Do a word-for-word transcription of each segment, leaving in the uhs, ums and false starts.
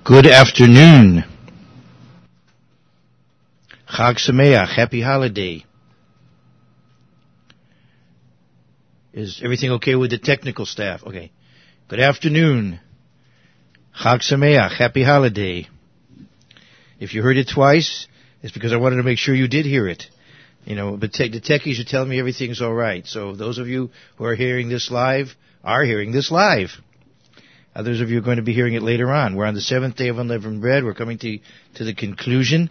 Good afternoon. Chag Sameach, happy holiday. Is everything okay with the technical staff? Okay. Good afternoon. Chag Sameach, happy holiday. If you heard it twice, it's because I wanted to make sure you did hear it. You know, but te- the techies are telling me everything's all right. So those of you who are hearing this live are hearing this live. Others of you are going to be hearing it later on. We're on the seventh day of unleavened bread. We're coming to to the conclusion.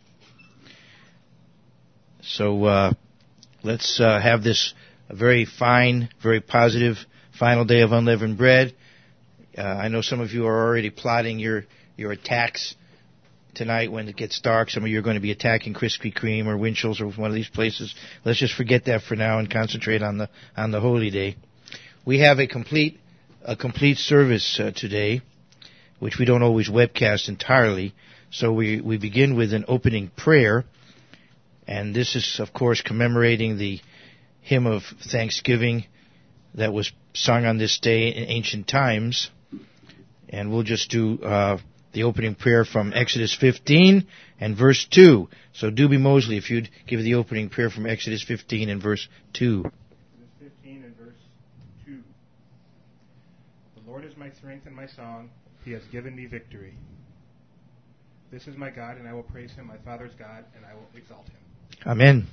So uh, let's uh, have this a very fine, very positive final day of unleavened bread. Uh, I know some of you are already plotting your, your attacks tonight when it gets dark. Some of you are going to be attacking Krispy Kreme or Winchell's or one of these places. Let's just forget that for now and concentrate on the on the holy day. We have a complete a complete service uh, today, which we don't always webcast entirely. So we, we begin with an opening prayer, and this is, of course, commemorating the hymn of thanksgiving that was sung on this day in ancient times. And we'll just do uh, the opening prayer from Exodus fifteen and verse two. So Doobie Mosley, if you'd give the opening prayer from Exodus fifteen and verse two. The Lord is my strength and my song. He has given me victory. This is my God, and I will praise him, my Father's God, and I will exalt him. Amen.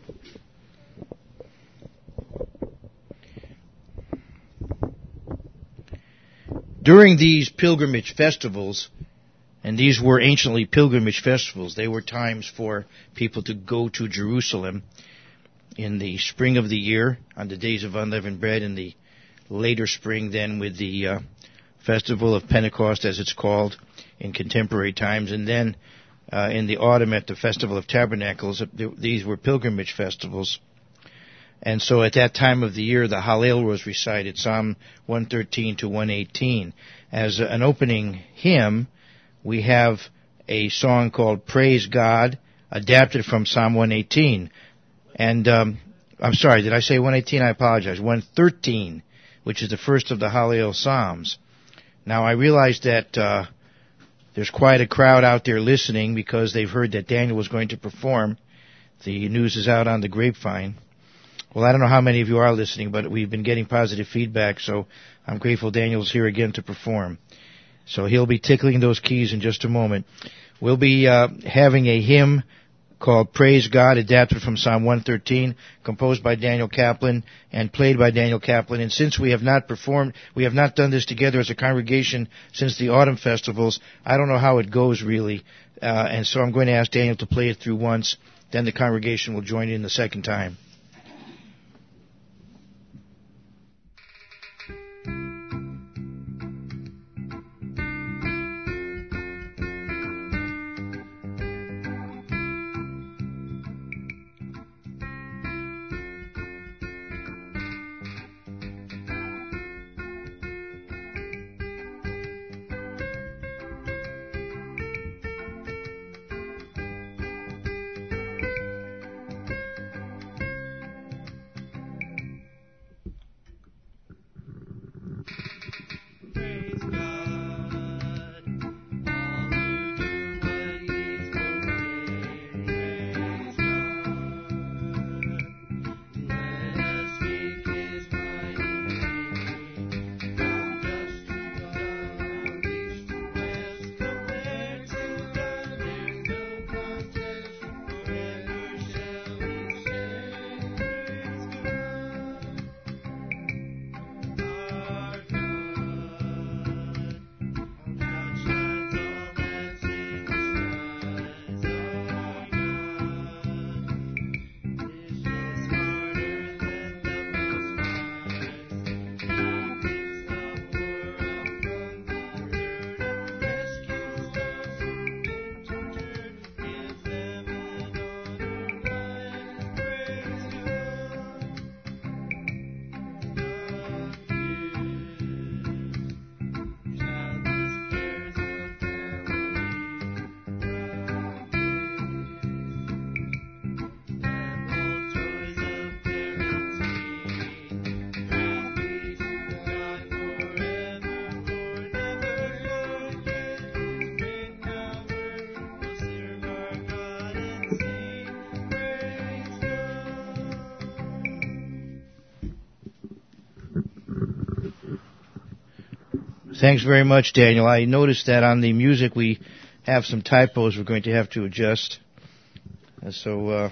During these pilgrimage festivals, and these were anciently pilgrimage festivals, they were times for people to go to Jerusalem in the spring of the year, on the days of unleavened bread, in the later spring then with the uh, festival of Pentecost, as it's called in contemporary times, and then uh, in the autumn at the festival of tabernacles. These were pilgrimage festivals. And so at that time of the year, the Hallel was recited, Psalm one thirteen to one eighteen. As an opening hymn, we have a song called Praise God, adapted from Psalm one eighteen. And um, I'm sorry, did I say one eighteen? I apologize. one thirteen, which is the first of the Hallel Psalms. Now, I realize that uh, there's quite a crowd out there listening because they've heard that Daniel was going to perform. The news is out on the grapevine. Well, I don't know how many of you are listening, but we've been getting positive feedback, so I'm grateful Daniel's here again to perform. So he'll be tickling those keys in just a moment. We'll be uh, having a hymn called Praise God, adapted from Psalm one thirteen, composed by Daniel Kaplan and played by Daniel Kaplan. And since we have not performed, we have not done this together as a congregation since the autumn festivals, I don't know how it goes really. Uh, and so I'm going to ask Daniel to play it through once, then the congregation will join in the second time. Thanks very much, Daniel. I noticed that on the music we have some typos we're going to have to adjust. Uh, so, uh,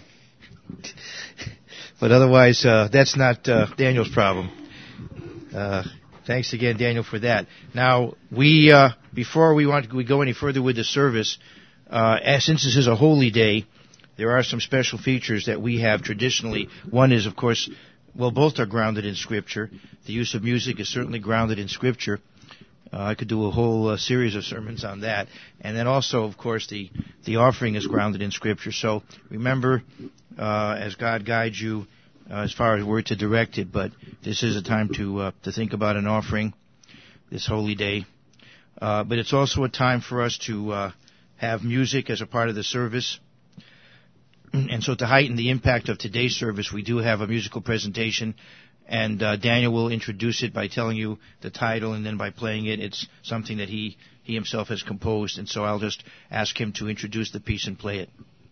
but otherwise, uh, that's not uh, Daniel's problem. Uh, thanks again, Daniel, for that. Now, we uh, before we want to we go any further with the service, uh, as, since this is a holy day, there are some special features that we have traditionally. One is, of course, well, both are grounded in Scripture. The use of music is certainly grounded in Scripture. Uh, I could do a whole uh, series of sermons on that. And then also, of course, the, the offering is grounded in Scripture. So remember, uh, as God guides you, uh, as far as we're to direct it, but this is a time to uh, to think about an offering this holy day. Uh, but it's also a time for us to uh, have music as a part of the service. And so to heighten the impact of today's service, we do have a musical presentation. And uh, Daniel will introduce it by telling you the title and then by playing it. It's something that he, he himself has composed. And so I'll just ask him to introduce the piece and play it.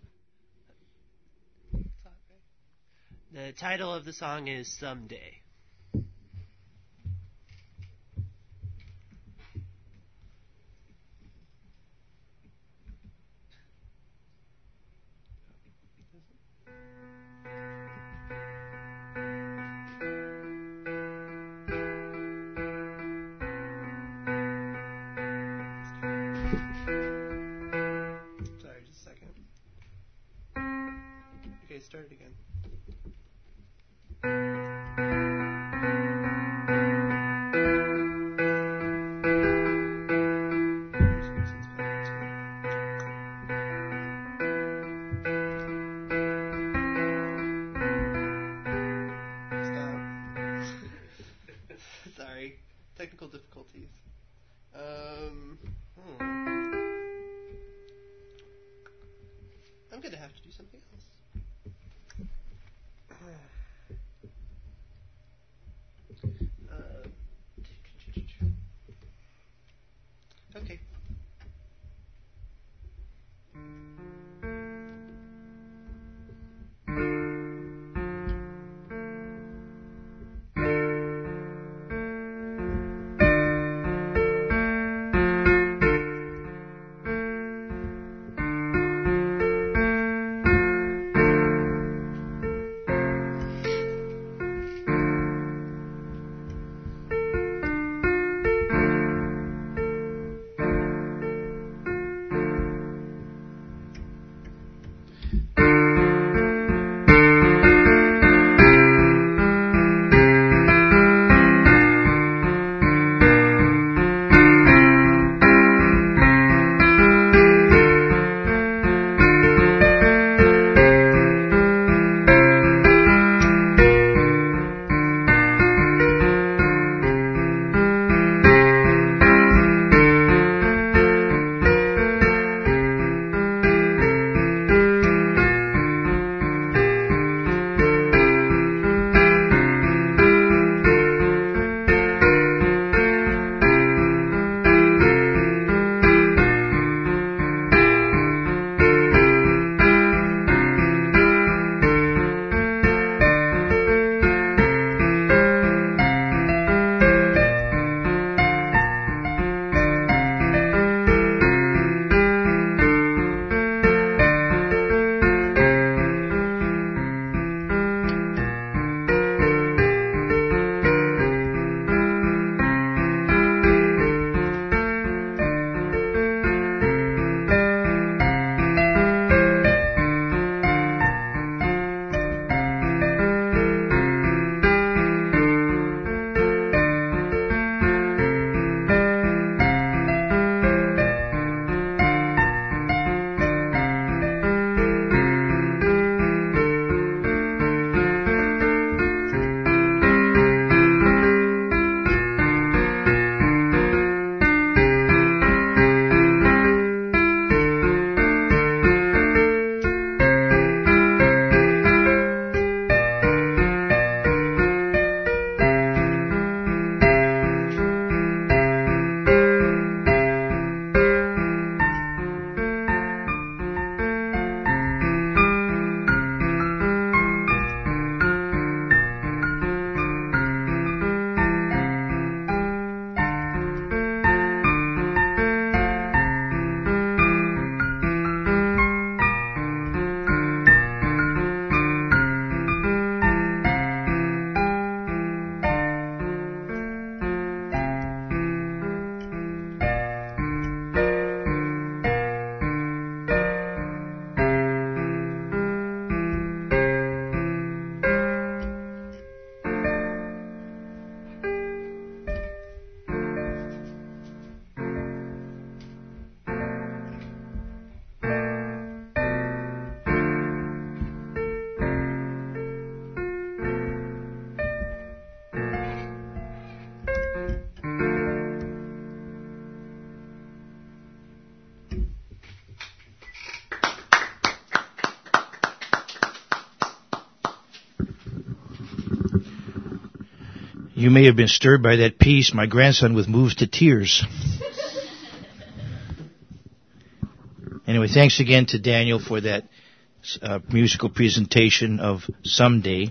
The title of the song is Someday. Start it again. Stop. Sorry. Technical difficulties. Um, hmm. I'm going to have to do something else. Uh, okay. You may have been stirred by that piece. My grandson was moved to tears. Anyway, thanks again to Daniel for that uh, musical presentation of Someday.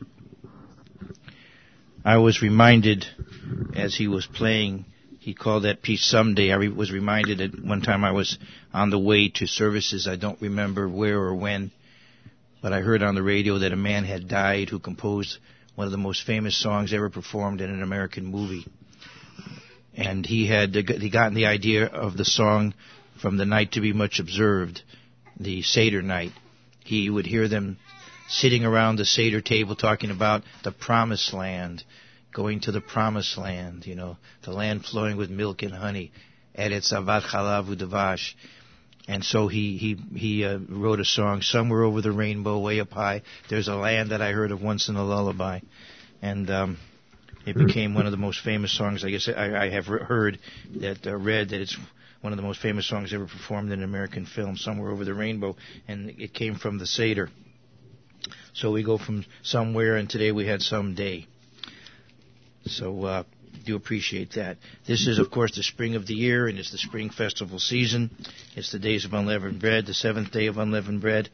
I was reminded, as he was playing, he called that piece Someday. I re- was reminded at one time I was on the way to services. I don't remember where or when, but I heard on the radio that a man had died who composed one of the most famous songs ever performed in an American movie. And he had he gotten the idea of the song from the night to be much observed, the Seder night. He would hear them sitting around the Seder table talking about the Promised Land, going to the Promised Land, you know, the land flowing with milk and honey, Eretz Avat Chalav Udavash. And so he he he uh, wrote a song, Somewhere Over the Rainbow, Way Up High. There's a land that I heard of once in a lullaby, and um, it became one of the most famous songs. I guess I, I have heard that uh, read that it's one of the most famous songs ever performed in an American film, Somewhere Over the Rainbow, and it came from the Seder. So we go from somewhere, and today we had Someday. So uh, do appreciate that. This is, of course, the spring of the year, and it's the spring festival season. It's the days of unleavened bread, the seventh day of unleavened bread.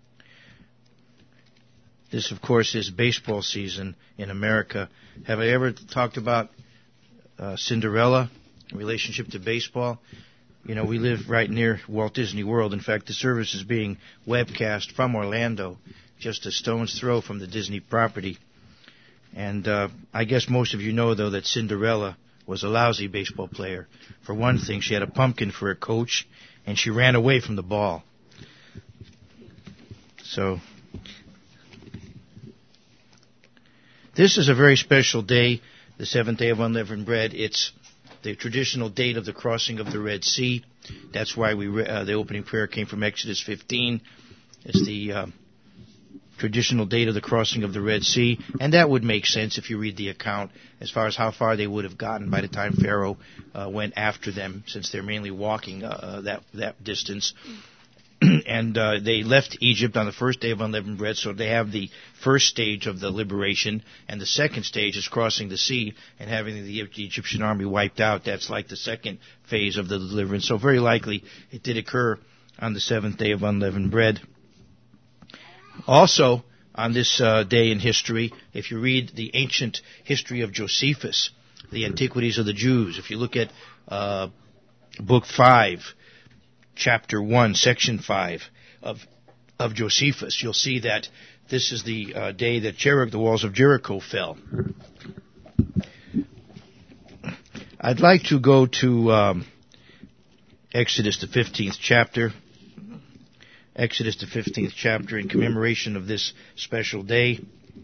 This, of course, is baseball season in America. Have I ever talked about uh, Cinderella in relationship to baseball? You know, we live right near Walt Disney World. In fact, the service is being webcast from Orlando, just a stone's throw from the Disney property. And uh, I guess most of you know, though, that Cinderella was a lousy baseball player. For one thing, she had a pumpkin for a coach, and she ran away from the ball. So, this is a very special day, the seventh day of unleavened bread. It's the traditional date of the crossing of the Red Sea. That's why we re- uh, the opening prayer came from Exodus fifteen. It's the uh, traditional date of the crossing of the Red Sea, and that would make sense if you read the account as far as how far they would have gotten by the time Pharaoh uh, went after them, since they're mainly walking uh, that that distance. And uh, they left Egypt on the first day of unleavened bread, so they have the first stage of the liberation, and the second stage is crossing the sea and having the Egyptian army wiped out. That's like the second phase of the deliverance. So very likely it did occur on the seventh day of unleavened bread. Also, on this uh, day in history, if you read the ancient history of Josephus, the Antiquities of the Jews, if you look at uh, Book five, Chapter one, Section five of of Josephus, you'll see that this is the uh, day that Jericho, the walls of Jericho fell. I'd like to go to um, Exodus, the fifteenth chapter. Exodus, the fifteenth chapter, in commemoration of this special day.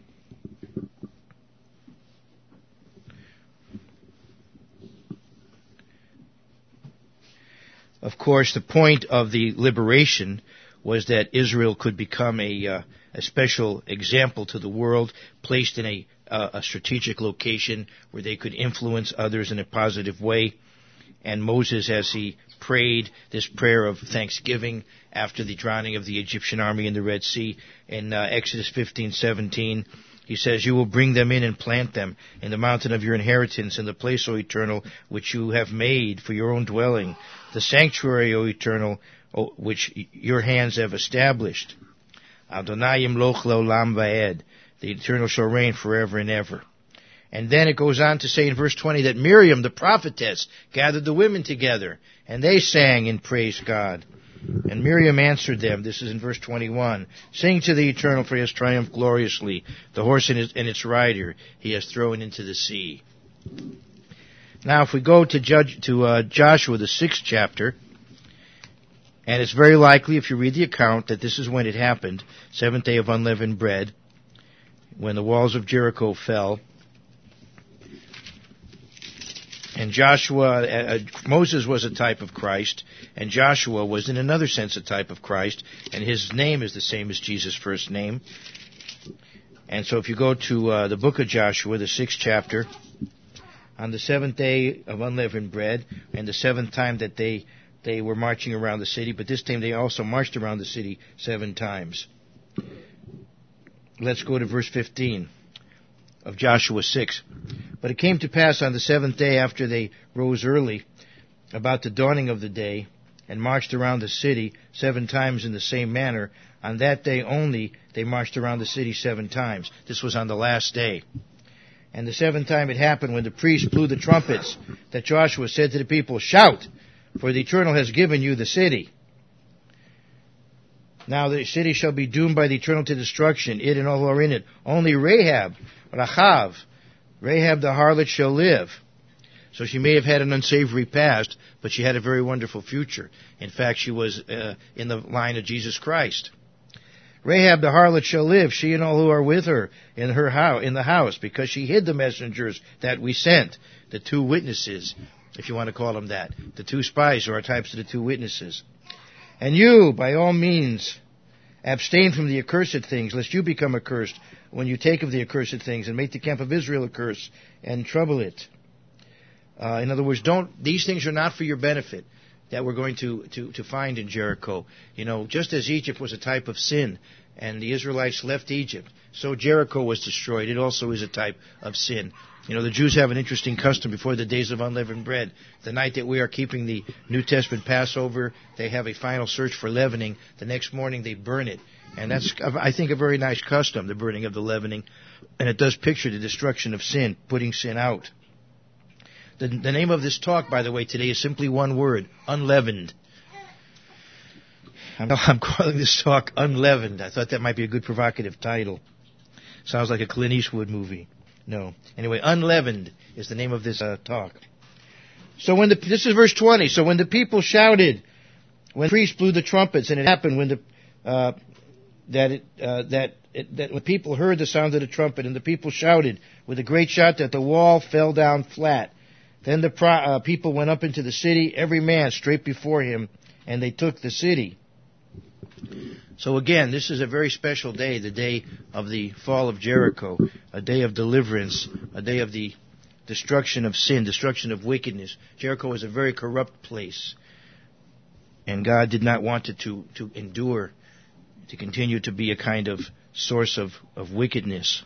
Of course, the point of the liberation was that Israel could become a, uh, a special example to the world, placed in a, uh, a strategic location where they could influence others in a positive way. And Moses, as he prayed this prayer of thanksgiving after the drowning of the Egyptian army in the Red Sea, in uh, Exodus fifteen seventeen, he says, "You will bring them in and plant them in the mountain of your inheritance, in the place, O Eternal, which you have made for your own dwelling, the sanctuary, O Eternal, o, which your hands have established. Adonai yimloch leolam vaed, the Eternal shall reign forever and ever." And then it goes on to say in verse twenty that Miriam, the prophetess, gathered the women together, and they sang and praised God. And Miriam answered them, this is in verse twenty-one, "Sing to the Eternal, for he has triumphed gloriously. The horse and, his, and its rider he has thrown into the sea." Now, if we go to Judge, to uh, Joshua, the sixth chapter, and it's very likely, if you read the account, that this is when it happened, seventh day of unleavened bread, when the walls of Jericho fell. And Joshua, uh, Moses was a type of Christ, and Joshua was in another sense a type of Christ, and his name is the same as Jesus' first name. And so if you go to uh, the book of Joshua, the sixth chapter, on the seventh day of unleavened bread, and the seventh time that they, they were marching around the city, but this time they also marched around the city seven times. Let's go to verse fifteen of Joshua six. But it came to pass on the seventh day after they rose early, about the dawning of the day, and marched around the city seven times in the same manner. On that day only they marched around the city seven times. This was on the last day. And the seventh time it happened when the priests blew the trumpets, that Joshua said to the people, "Shout, for the Eternal has given you the city. Now the city shall be doomed by the Eternal to destruction, it and all who are in it. Only Rahab, Rachav, Rahab the harlot shall live." So she may have had an unsavory past, but she had a very wonderful future. In fact, she was uh, in the line of Jesus Christ. "Rahab the harlot shall live, she and all who are with her in her house, in the house, because she hid the messengers that we sent," the two witnesses, if you want to call them that. The two spies who are types of the two witnesses. "And you, by all means, abstain from the accursed things, lest you become accursed when you take of the accursed things, and make the camp of Israel a curse, and trouble it." Uh, in other words, don't, these things are not for your benefit that we're going to, to, to find in Jericho. You know, just as Egypt was a type of sin, and the Israelites left Egypt, so Jericho was destroyed. It also is a type of sin. You know, the Jews have an interesting custom before the days of unleavened bread. The night that we are keeping the New Testament Passover, they have a final search for leavening. The next morning they burn it. And that's, I think, a very nice custom, the burning of the leavening. And it does picture the destruction of sin, putting sin out. The, the name of this talk, by the way, today is simply one word, unleavened. I'm, I'm calling this talk Unleavened. I thought that might be a good provocative title. Sounds like a Clint Eastwood movie. No. Anyway, Unleavened is the name of this uh, talk. So when the, this is verse twenty. So when the people shouted, when the priests blew the trumpets, and it happened when the, uh, that it, uh, that it, that when people heard the sound of the trumpet, and the people shouted with a great shout, that the wall fell down flat. Then the pro, uh, people went up into the city, every man straight before him, and they took the city. So again, this is a very special day, the day of the fall of Jericho, a day of deliverance, a day of the destruction of sin, destruction of wickedness. Jericho was a very corrupt place, and God did not want it to, to endure, to continue to be a kind of source of, of wickedness.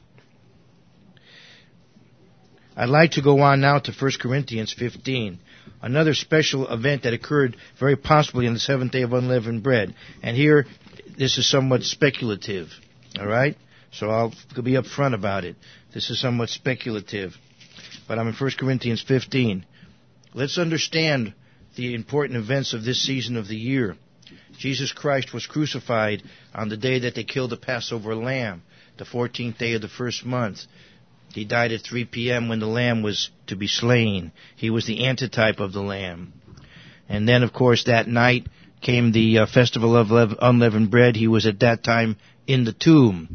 I'd like to go on now to First Corinthians fifteen, another special event that occurred very possibly on the seventh day of unleavened bread. And here, this is somewhat speculative, all right? So I'll be upfront about it. This is somewhat speculative, but I'm in First Corinthians fifteen. Let's understand the important events of this season of the year. Jesus Christ was crucified on the day that they killed the Passover lamb, the fourteenth day of the first month. He died at three p.m. when the lamb was to be slain. He was the antitype of the lamb. And then, of course, that night came the uh, festival of lev- unleavened bread. He was at that time in the tomb.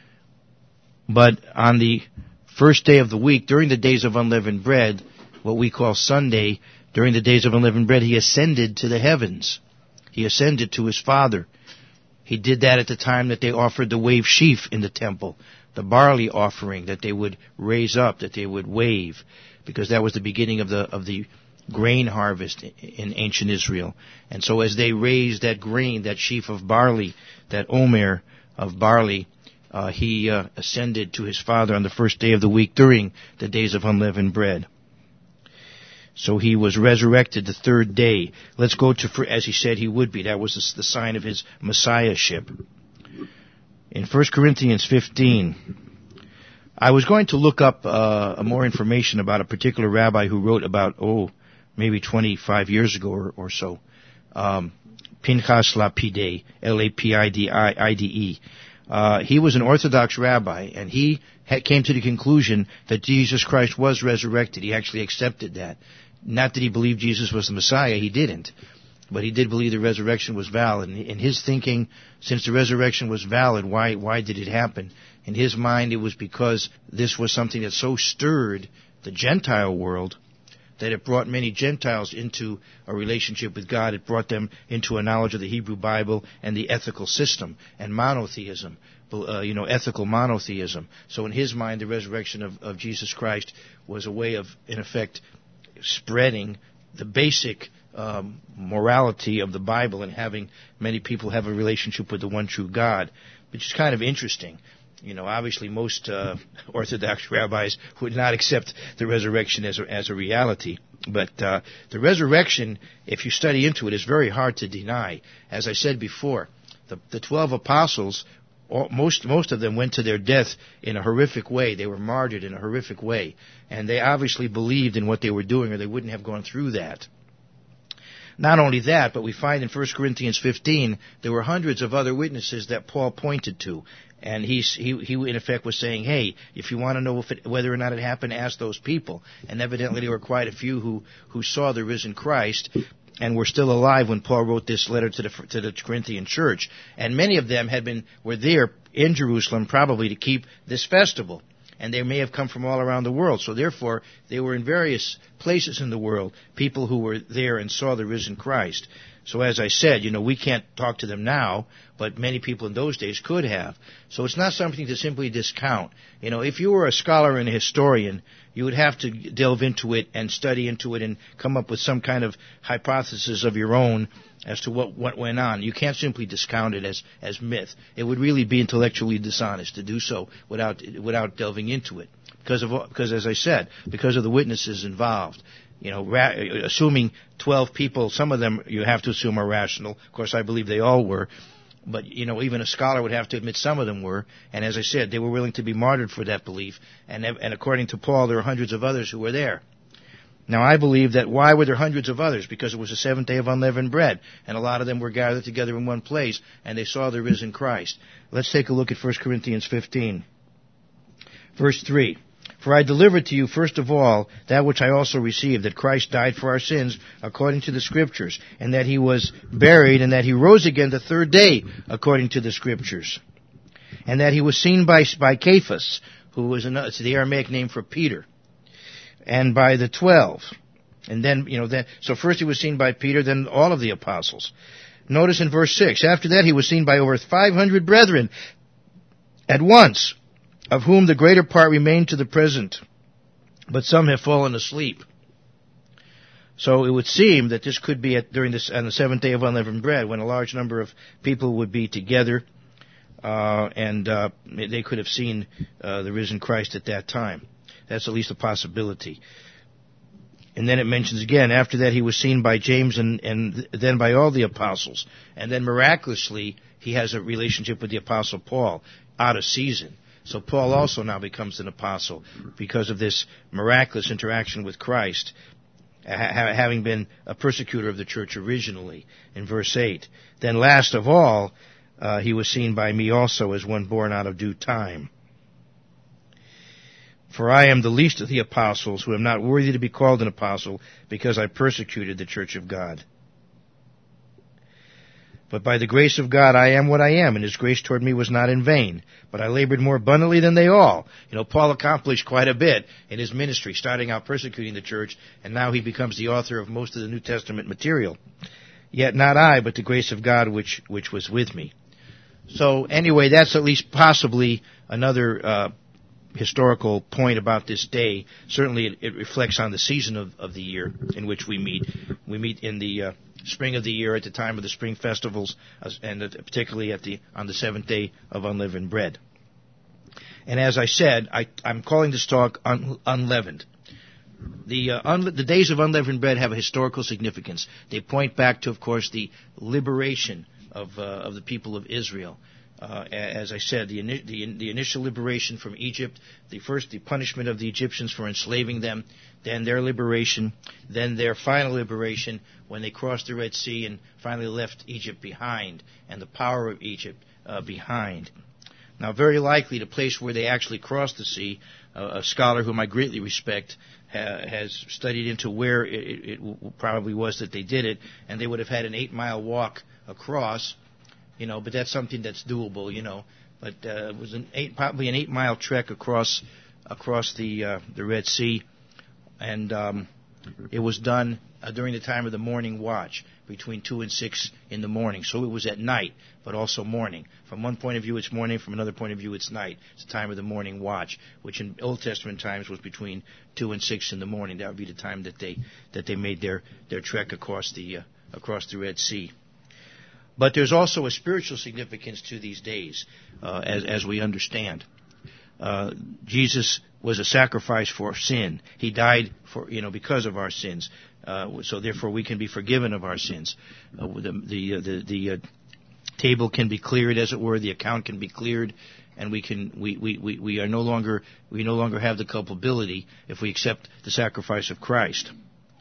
But on the first day of the week, during the days of unleavened bread, what we call Sunday, during the days of unleavened bread, he ascended to the heavens. He ascended to his Father. He did that at the time that they offered the wave sheaf in the temple, the barley offering that they would raise up, that they would wave, because that was the beginning of the of the grain harvest in ancient Israel. And so as they raised that grain, that sheaf of barley, that omer of barley, uh, he uh, ascended to his Father on the first day of the week during the days of unleavened bread. So he was resurrected the third day. Let's go to, as he said he would be. That was the sign of his messiahship. In First Corinthians fifteen, I was going to look up uh, more information about a particular rabbi who wrote about, oh, maybe twenty-five years ago or, or so, um, Pinchas Lapide, L A P I D I D E. Uh, he was an Orthodox rabbi, and he had, came to the conclusion that Jesus Christ was resurrected. He actually accepted that. Not that he believed Jesus was the Messiah, he didn't. But he did believe the resurrection was valid. In his thinking, since the resurrection was valid, why why did it happen? In his mind, it was because this was something that so stirred the Gentile world that it brought many Gentiles into a relationship with God. It brought them into a knowledge of the Hebrew Bible and the ethical system and monotheism, uh, you know, ethical monotheism. So in his mind, the resurrection of, of Jesus Christ was a way of, in effect, spreading the basic um, morality of the Bible and having many people have a relationship with the one true God, which is kind of interesting. You know, obviously most uh, Orthodox rabbis would not accept the resurrection as a, as a reality. But uh, the resurrection, if you study into it, is very hard to deny. As I said before, the, the twelve apostles, all, most most of them went to their death in a horrific way. They were martyred in a horrific way. And they obviously believed in what they were doing, or they wouldn't have gone through that. Not only that, but we find in First Corinthians fifteen, there were hundreds of other witnesses that Paul pointed to. And he's, he, he in effect was saying, hey, if you want to know if it, whether or not it happened, ask those people. And evidently there were quite a few who, who saw the risen Christ and were still alive when Paul wrote this letter to the, to the Corinthian church. And many of them had been, were there in Jerusalem probably to keep this festival. And they may have come from all around the world. So therefore, they were in various places in the world, people who were there and saw the risen Christ. So as I said, you know, we can't talk to them now, but many people in those days could have. So it's not something to simply discount. You know, if you were a scholar and a historian, you would have to delve into it and study into it and come up with some kind of hypothesis of your own as to what, what went on. You can't simply discount it as, as myth. It would really be intellectually dishonest to do so without, without delving into it. Because of, because as I said, because of the witnesses involved. You know, ra- assuming twelve people, some of them you have to assume are rational. Of course, I believe they all were. But, you know, even a scholar would have to admit some of them were. And as I said, they were willing to be martyred for that belief. And, and according to Paul, there are hundreds of others who were there. Now, I believe that why were there hundreds of others? Because it was the seventh day of unleavened bread. And a lot of them were gathered together in one place. And they saw the risen Christ. Let's take a look at First Corinthians fifteen. Verse three. For I delivered to you first of all that which I also received, that Christ died for our sins according to the Scriptures, and that he was buried, and that he rose again the third day according to the Scriptures, and that he was seen by by Cephas, who was another, it's the Aramaic name for Peter, and by the twelve, and then you know then so first he was seen by Peter, then all of the apostles. Notice in verse six, after that he was seen by over five hundred brethren at once, of whom the greater part remain to the present, but some have fallen asleep. So it would seem that this could be at, during this on the seventh day of unleavened bread, when a large number of people would be together, uh, and uh, they could have seen uh, the risen Christ at that time. That's at least a possibility. And then it mentions again, after that he was seen by James and, and then by all the apostles. And then miraculously, he has a relationship with the apostle Paul out of season. So Paul also now becomes an apostle because of this miraculous interaction with Christ, ha- having been a persecutor of the church originally, in verse eight. Then last of all, uh, he was seen by me also as one born out of due time. For I am the least of the apostles, who am not worthy to be called an apostle, because I persecuted the church of God. But by the grace of God I am what I am, and his grace toward me was not in vain. But I labored more abundantly than they all. You know, Paul accomplished quite a bit in his ministry, starting out persecuting the church, and now he becomes the author of most of the New Testament material. Yet not I, but the grace of God which which was with me. So anyway, that's at least possibly another uh, historical point about this day. Certainly it, it reflects on the season of, of the year in which we meet. We meet in the uh, spring of the year at the time of the spring festivals, and particularly at the on the seventh day of unleavened bread. And as I said, I, I'm calling this talk un, unleavened. The uh, unle- the days of unleavened bread have a historical significance. They point back to, of course, the liberation of uh, of the people of Israel. Uh, as I said, the, the, the initial liberation from Egypt, the first the punishment of the Egyptians for enslaving them, then their liberation, then their final liberation when they crossed the Red Sea and finally left Egypt behind, and the power of Egypt uh, behind. Now, very likely the place where they actually crossed the sea, uh, a scholar whom I greatly respect ha- has studied into where it, it, it probably was that they did it, and they would have had an eight-mile walk across. You know, but that's something that's doable, you know. But uh, it was an eight, probably an eight-mile trek across across the uh, the Red Sea, and um, it was done uh, during the time of the morning watch, between two and six in the morning. So it was at night, but also morning. From one point of view, it's morning. From another point of view, it's night. It's the time of the morning watch, which in Old Testament times was between two and six in the morning. That would be the time that they that they made their their trek across the uh, across the Red Sea. But there's also a spiritual significance to these days, uh, as, as we understand. Uh, Jesus was a sacrifice for sin. He died for, you know, because of our sins. Uh, so therefore we can be forgiven of our sins. Uh, the the uh, the, the uh, table can be cleared, as it were. The account can be cleared, and we can we, we, we, we are no longer we no longer have the culpability if we accept the sacrifice of Christ.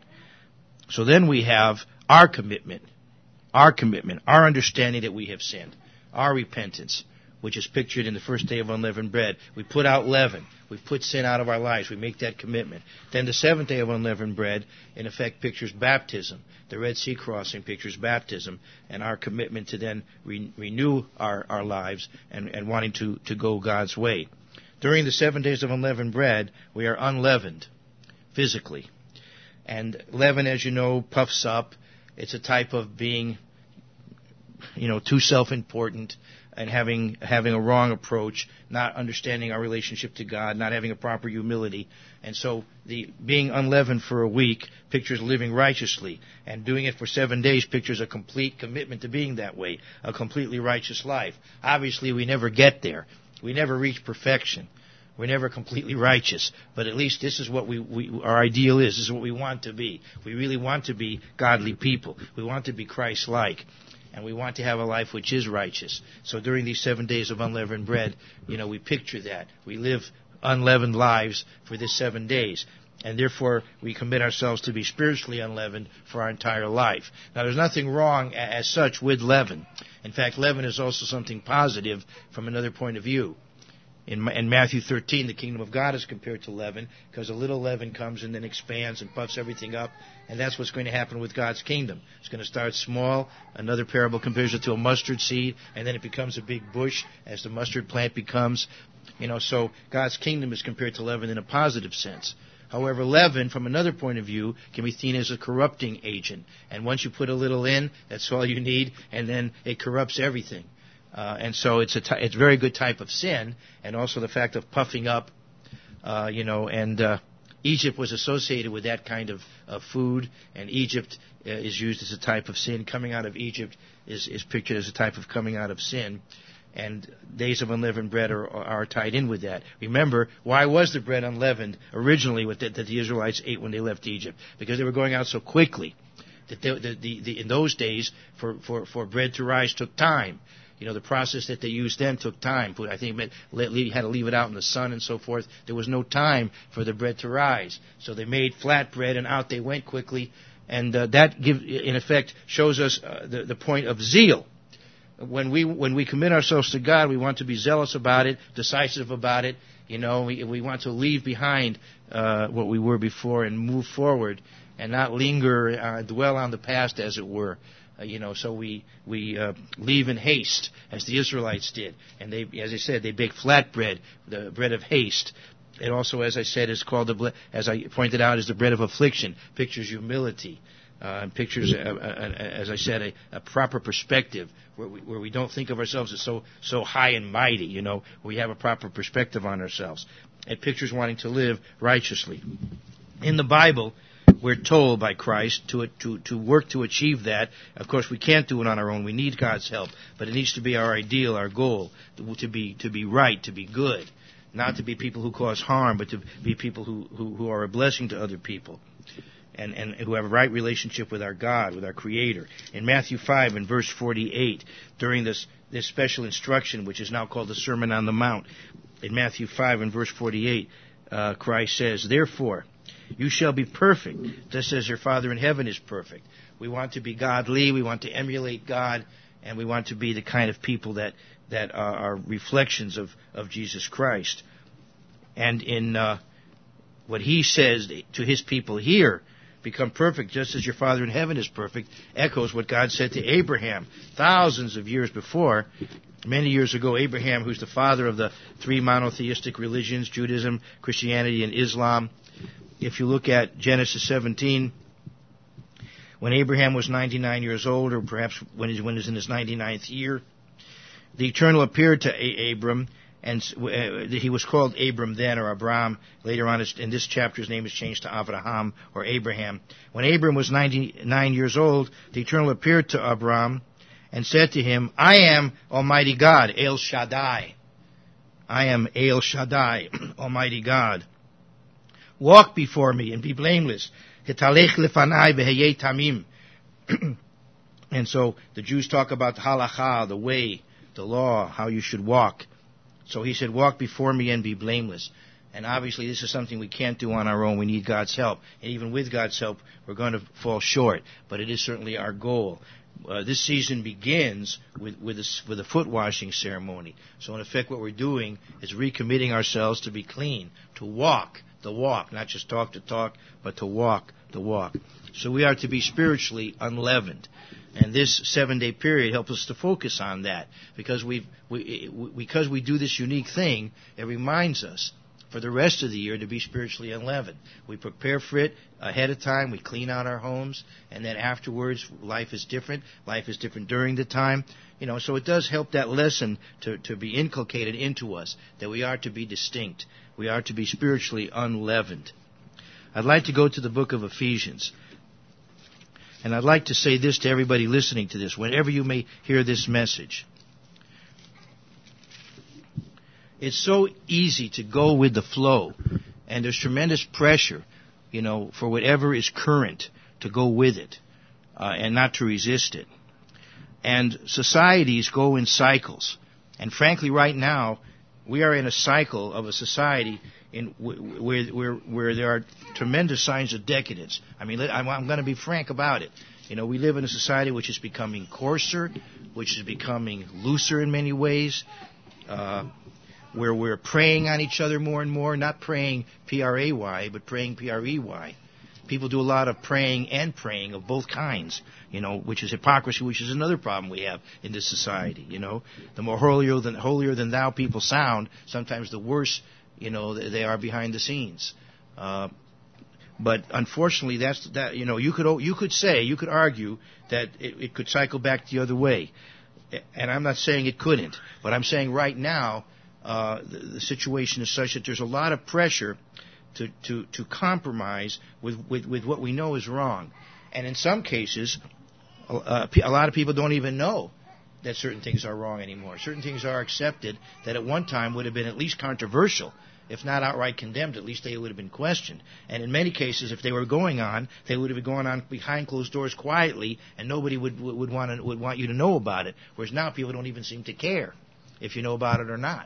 So then we have our commitment, our commitment, our understanding that we have sinned, our repentance, which is pictured in the first day of unleavened bread. We put out leaven. We put sin out of our lives. We make that commitment. Then the seventh day of unleavened bread, in effect, pictures baptism. The Red Sea crossing pictures baptism and our commitment to then re- renew our, our lives and, and wanting to, to go God's way. During the seven days of unleavened bread, we are unleavened physically. And leaven, as you know, puffs up. It's a type of being, you know, too self-important, and having having a wrong approach, not understanding our relationship to God, not having a proper humility. And so the being unleavened for a week pictures living righteously, and doing it for seven days pictures a complete commitment to being that way, a completely righteous life. Obviously, we never get there. We never reach perfection. We're never completely righteous, but at least this is what we, we our ideal is. This is what we want to be. We really want to be godly people. We want to be Christ-like. And we want to have a life which is righteous. So during these seven days of unleavened bread, you know, we picture that. We live unleavened lives for this seven days. And therefore, we commit ourselves to be spiritually unleavened for our entire life. Now, there's nothing wrong as such with leaven. In fact, leaven is also something positive from another point of view. In, in Matthew thirteen, the kingdom of God is compared to leaven, because a little leaven comes and then expands and puffs everything up, and that's what's going to happen with God's kingdom. It's going to start small. Another parable compares it to a mustard seed, and then it becomes a big bush as the mustard plant becomes. You know, so God's kingdom is compared to leaven in a positive sense. However, leaven, from another point of view, can be seen as a corrupting agent. And once you put a little in, that's all you need, and then it corrupts everything. Uh, and so it's a t- it's a very good type of sin, and also the fact of puffing up, uh, you know, and uh, Egypt was associated with that kind of, of food, and Egypt uh, is used as a type of sin. Coming out of Egypt is, is pictured as a type of coming out of sin, and days of unleavened bread are, are tied in with that. Remember, why was the bread unleavened originally with the, that the Israelites ate when they left Egypt? Because they were going out so quickly. That they, the, the, the, in those days, for, for, for bread to rise took time. You know, the process that they used then took time. I think you had to leave it out in the sun and so forth. There was no time for the bread to rise. So they made flat bread, and out they went quickly. And uh, that, give, in effect, shows us uh, the, the point of zeal. When we when we commit ourselves to God, we want to be zealous about it, decisive about it. You know, we, we want to leave behind uh, what we were before and move forward, and not linger, uh, dwell on the past, as it were. Uh, you know, so we we uh, leave in haste, as the Israelites did, and they, as I said, they bake flat bread, the bread of haste. It also, as I said, is called the, ble- as I pointed out, is the bread of affliction. Pictures humility, uh, pictures, uh, uh, as I said, a, a proper perspective where we, where we don't think of ourselves as so so high and mighty. You know, we have a proper perspective on ourselves. It pictures wanting to live righteously. In the Bible, we're told by Christ to, to, to work to achieve that. Of course, we can't do it on our own. We need God's help. But it needs to be our ideal, our goal, to, to be to be right, to be good. Not to be people who cause harm, but to be people who, who, who are a blessing to other people. And, and who have a right relationship with our God, with our Creator. In Matthew five, in verse forty-eight, during this, this special instruction, which is now called the Sermon on the Mount, in Matthew five, in verse forty-eight, uh, Christ says, "Therefore, you shall be perfect, just as your Father in heaven is perfect." We want to be godly, we want to emulate God, and we want to be the kind of people that, that are, are reflections of, of Jesus Christ. And in uh, what he says to his people here, become perfect just as your Father in heaven is perfect, echoes what God said to Abraham thousands of years before. Many years ago, Abraham, who's the father of the three monotheistic religions, Judaism, Christianity, and Islam. If you look at Genesis seventeen, when Abraham was ninety-nine years old, or perhaps when he was in his ninety-ninth year, the Eternal appeared to A- Abram, and he was called Abram then, or Abram. Later on, in this chapter, his name is changed to Avraham, or Abraham. When Abram was ninety-nine years old, the Eternal appeared to Abram and said to him, I am Almighty God, El Shaddai. I am El Shaddai, Almighty God. Walk before me and be blameless. Hitalech lefanai v'heyeh tamim. And so the Jews talk about the halakha, the way, the law, how you should walk. So he said, walk before me and be blameless. And obviously this is something we can't do on our own. We need God's help. And even with God's help, we're going to fall short. But it is certainly our goal. Uh, this season begins with with a, with a foot washing ceremony. So in effect what we're doing is recommitting ourselves to be clean, to walk the walk, not just talk the talk, but to walk the walk. So we are to be spiritually unleavened. And this seven-day period helps us to focus on that, because we've, we because we do this unique thing. It reminds us for the rest of the year to be spiritually unleavened. We prepare for it ahead of time. We clean out our homes, and then afterwards, life is different. Life is different during the time. You know, so it does help that lesson to, to be inculcated into us, that we are to be distinct. We are to be spiritually unleavened. I'd like to go to the book of Ephesians. And I'd like to say this to everybody listening to this, whenever you may hear this message. It's so easy to go with the flow, and there's tremendous pressure, you know, for whatever is current to go with it, uh, and not to resist it. And societies go in cycles. And frankly, right now, we are in a cycle of a society in where where where there are tremendous signs of decadence. I mean, I'm, I'm going to be frank about it. You know, we live in a society which is becoming coarser, which is becoming looser in many ways, uh, where we're preying on each other more and more, not praying P R A Y, but praying P R E Y. People do a lot of praying and praying of both kinds, you know, which is hypocrisy, which is another problem we have in this society, you know. The more holier than, holier than thou people sound, sometimes the worse, you know, they are behind the scenes. Uh, but unfortunately, that's that. You know, you could you could say, you could argue that it, it could cycle back the other way, and I'm not saying it couldn't, but I'm saying right now uh, the, the situation is such that there's a lot of pressure to to, to compromise with, with with what we know is wrong, and in some cases, uh, a lot of people don't even know that certain things are wrong anymore. Certain things are accepted that at one time would have been at least controversial. If not outright condemned, at least they would have been questioned. And in many cases, if they were going on, they would have been going on behind closed doors quietly, and nobody would would want to, would want you to know about it. Whereas now, people don't even seem to care if you know about it or not.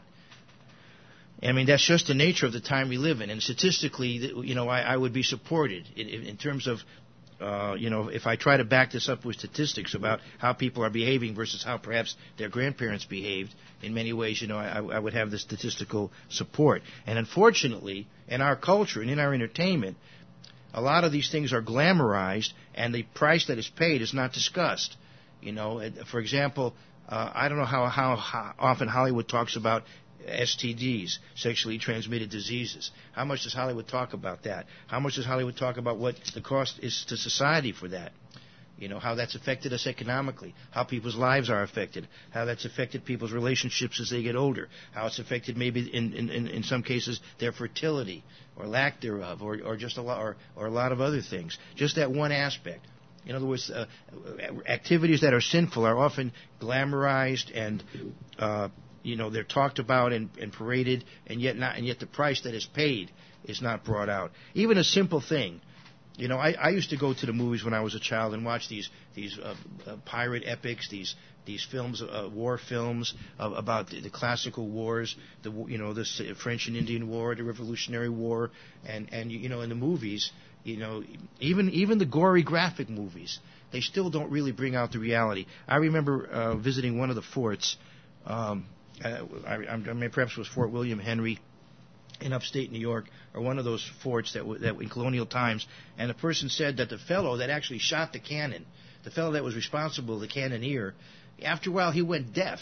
I mean, that's just the nature of the time we live in. And statistically, you know, I, I would be supported in, in terms of, uh, you know, if I try to back this up with statistics about how people are behaving versus how perhaps their grandparents behaved. In many ways, you know, I, I would have the statistical support. And unfortunately, in our culture and in our entertainment, a lot of these things are glamorized, and the price that is paid is not discussed. You know, for example, uh, I don't know how, how, how often Hollywood talks about S T Ds, sexually transmitted diseases. How much does Hollywood talk about that? How much does Hollywood talk about what the cost is to society for that? You know, how that's affected us economically, how people's lives are affected, how that's affected people's relationships as they get older, how it's affected maybe in, in, in some cases their fertility or lack thereof, or, or just a lot, or, or a lot of other things. Just that one aspect. In other words, uh, activities that are sinful are often glamorized and, uh, you know, they're talked about and, and paraded, and yet not, and yet the price that is paid is not brought out. Even a simple thing. You know, I, I used to go to the movies when I was a child and watch these these uh, uh, pirate epics, these these films, uh, war films uh, about the, the classical wars, the you know the French and Indian War, the Revolutionary War, and and you know in the movies, you know even even the gory graphic movies, they still don't really bring out the reality. I remember uh, visiting one of the forts. Um, I, I, I mean, perhaps it was Fort William Henry in upstate New York, or one of those forts that, w- that in colonial times, and the person said that the fellow that actually shot the cannon, the fellow that was responsible, the cannoneer, after a while he went deaf.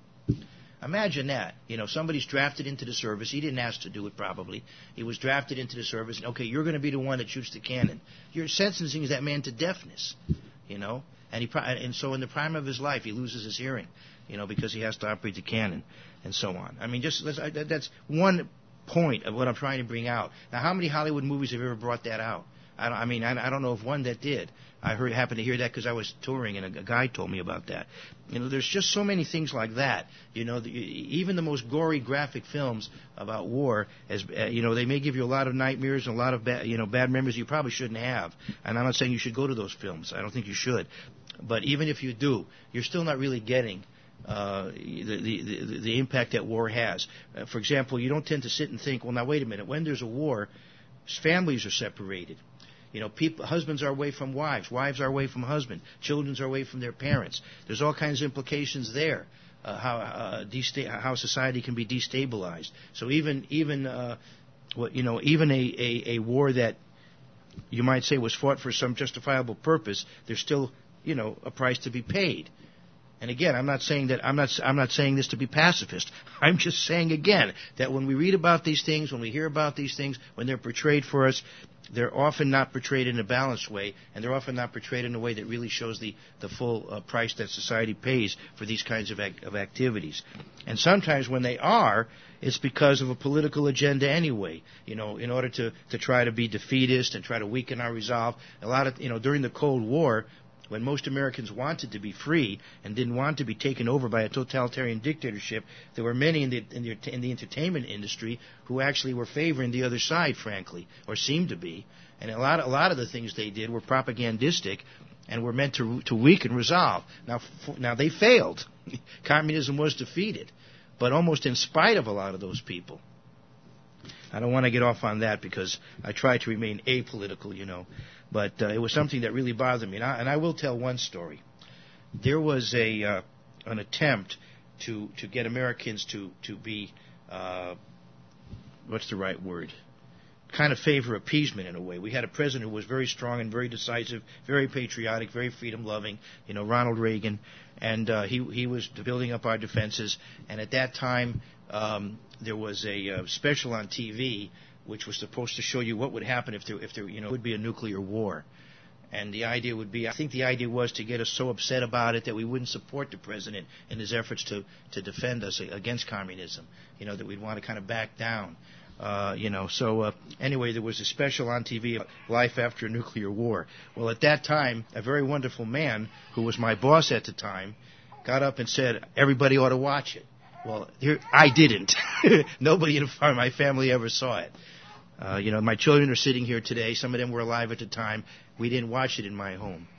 Imagine that. You know, somebody's drafted into the service. He didn't ask to do it, probably. He was drafted into the service, and okay, you're going to be the one that shoots the cannon. You're sentencing that man to deafness, you know, and he and so in the prime of his life he loses his hearing, you know, because he has to operate the cannon and so on. I mean, just let's, that's one point of what I'm trying to bring out. Now, how many Hollywood movies have ever brought that out? I, don't, I mean, I, I don't know of one that did. I heard, happened to hear that because I was touring, and a, a guy told me about that. You know, there's just so many things like that. You know, the, even the most gory, graphic films about war, as uh, you know, they may give you a lot of nightmares and a lot of bad, you know, bad memories you probably shouldn't have. And I'm not saying you should go to those films. I don't think you should. But even if you do, you're still not really getting uh, the, the, the, the impact that war has. Uh, for example, you don't tend to sit and think, well, now wait a minute. When there's a war, families are separated. You know, people, husbands are away from wives, wives are away from husbands, children are away from their parents. There's all kinds of implications there. Uh, how uh, desta- how society can be destabilized. So even even uh, what you know even a, a, a war that you might say was fought for some justifiable purpose, there's still you know a price to be paid. And again, I'm not saying that I'm not I'm not saying this to be pacifist. I'm just saying again that when we read about these things, when we hear about these things, when they're portrayed for us, they're often not portrayed in a balanced way, and they're often not portrayed in a way that really shows the the full uh, price that society pays for these kinds of ac- of activities. And sometimes when they are, it's because of a political agenda anyway. You know, in order to to try to be defeatist and try to weaken our resolve. A lot of you know during the Cold War, when most Americans wanted to be free and didn't want to be taken over by a totalitarian dictatorship, there were many in the, in the in the entertainment industry who actually were favoring the other side, frankly, or seemed to be. And a lot, a lot of the things they did were propagandistic and were meant to to weaken resolve. Now, f- now they failed. Communism was defeated, but almost in spite of a lot of those people. I don't want to get off on that because I try to remain apolitical, you know. But uh, it was something that really bothered me. And I, and I will tell one story. There was a uh, an attempt to, to get Americans to, to be, uh, what's the right word? Kind of favor appeasement in a way. We had a president who was very strong and very decisive, very patriotic, very freedom-loving, you know, Ronald Reagan. And uh, he he was building up our defenses. And at that time, um, there was a uh, special on T V which was supposed to show you what would happen if there, if there, you know, would be a nuclear war. And the idea would be, I think the idea was to get us so upset about it that we wouldn't support the president in his efforts to, to defend us against communism. You know, that we'd want to kind of back down. Uh, you know, so uh, anyway, there was a special on T V, Life After a Nuclear War. Well, at that time, a very wonderful man who was my boss at the time got up and said, everybody ought to watch it. Well, here, I didn't. Nobody in my family ever saw it. Uh, you know, my children are sitting here today. Some of them were alive at the time. We didn't watch it in my home.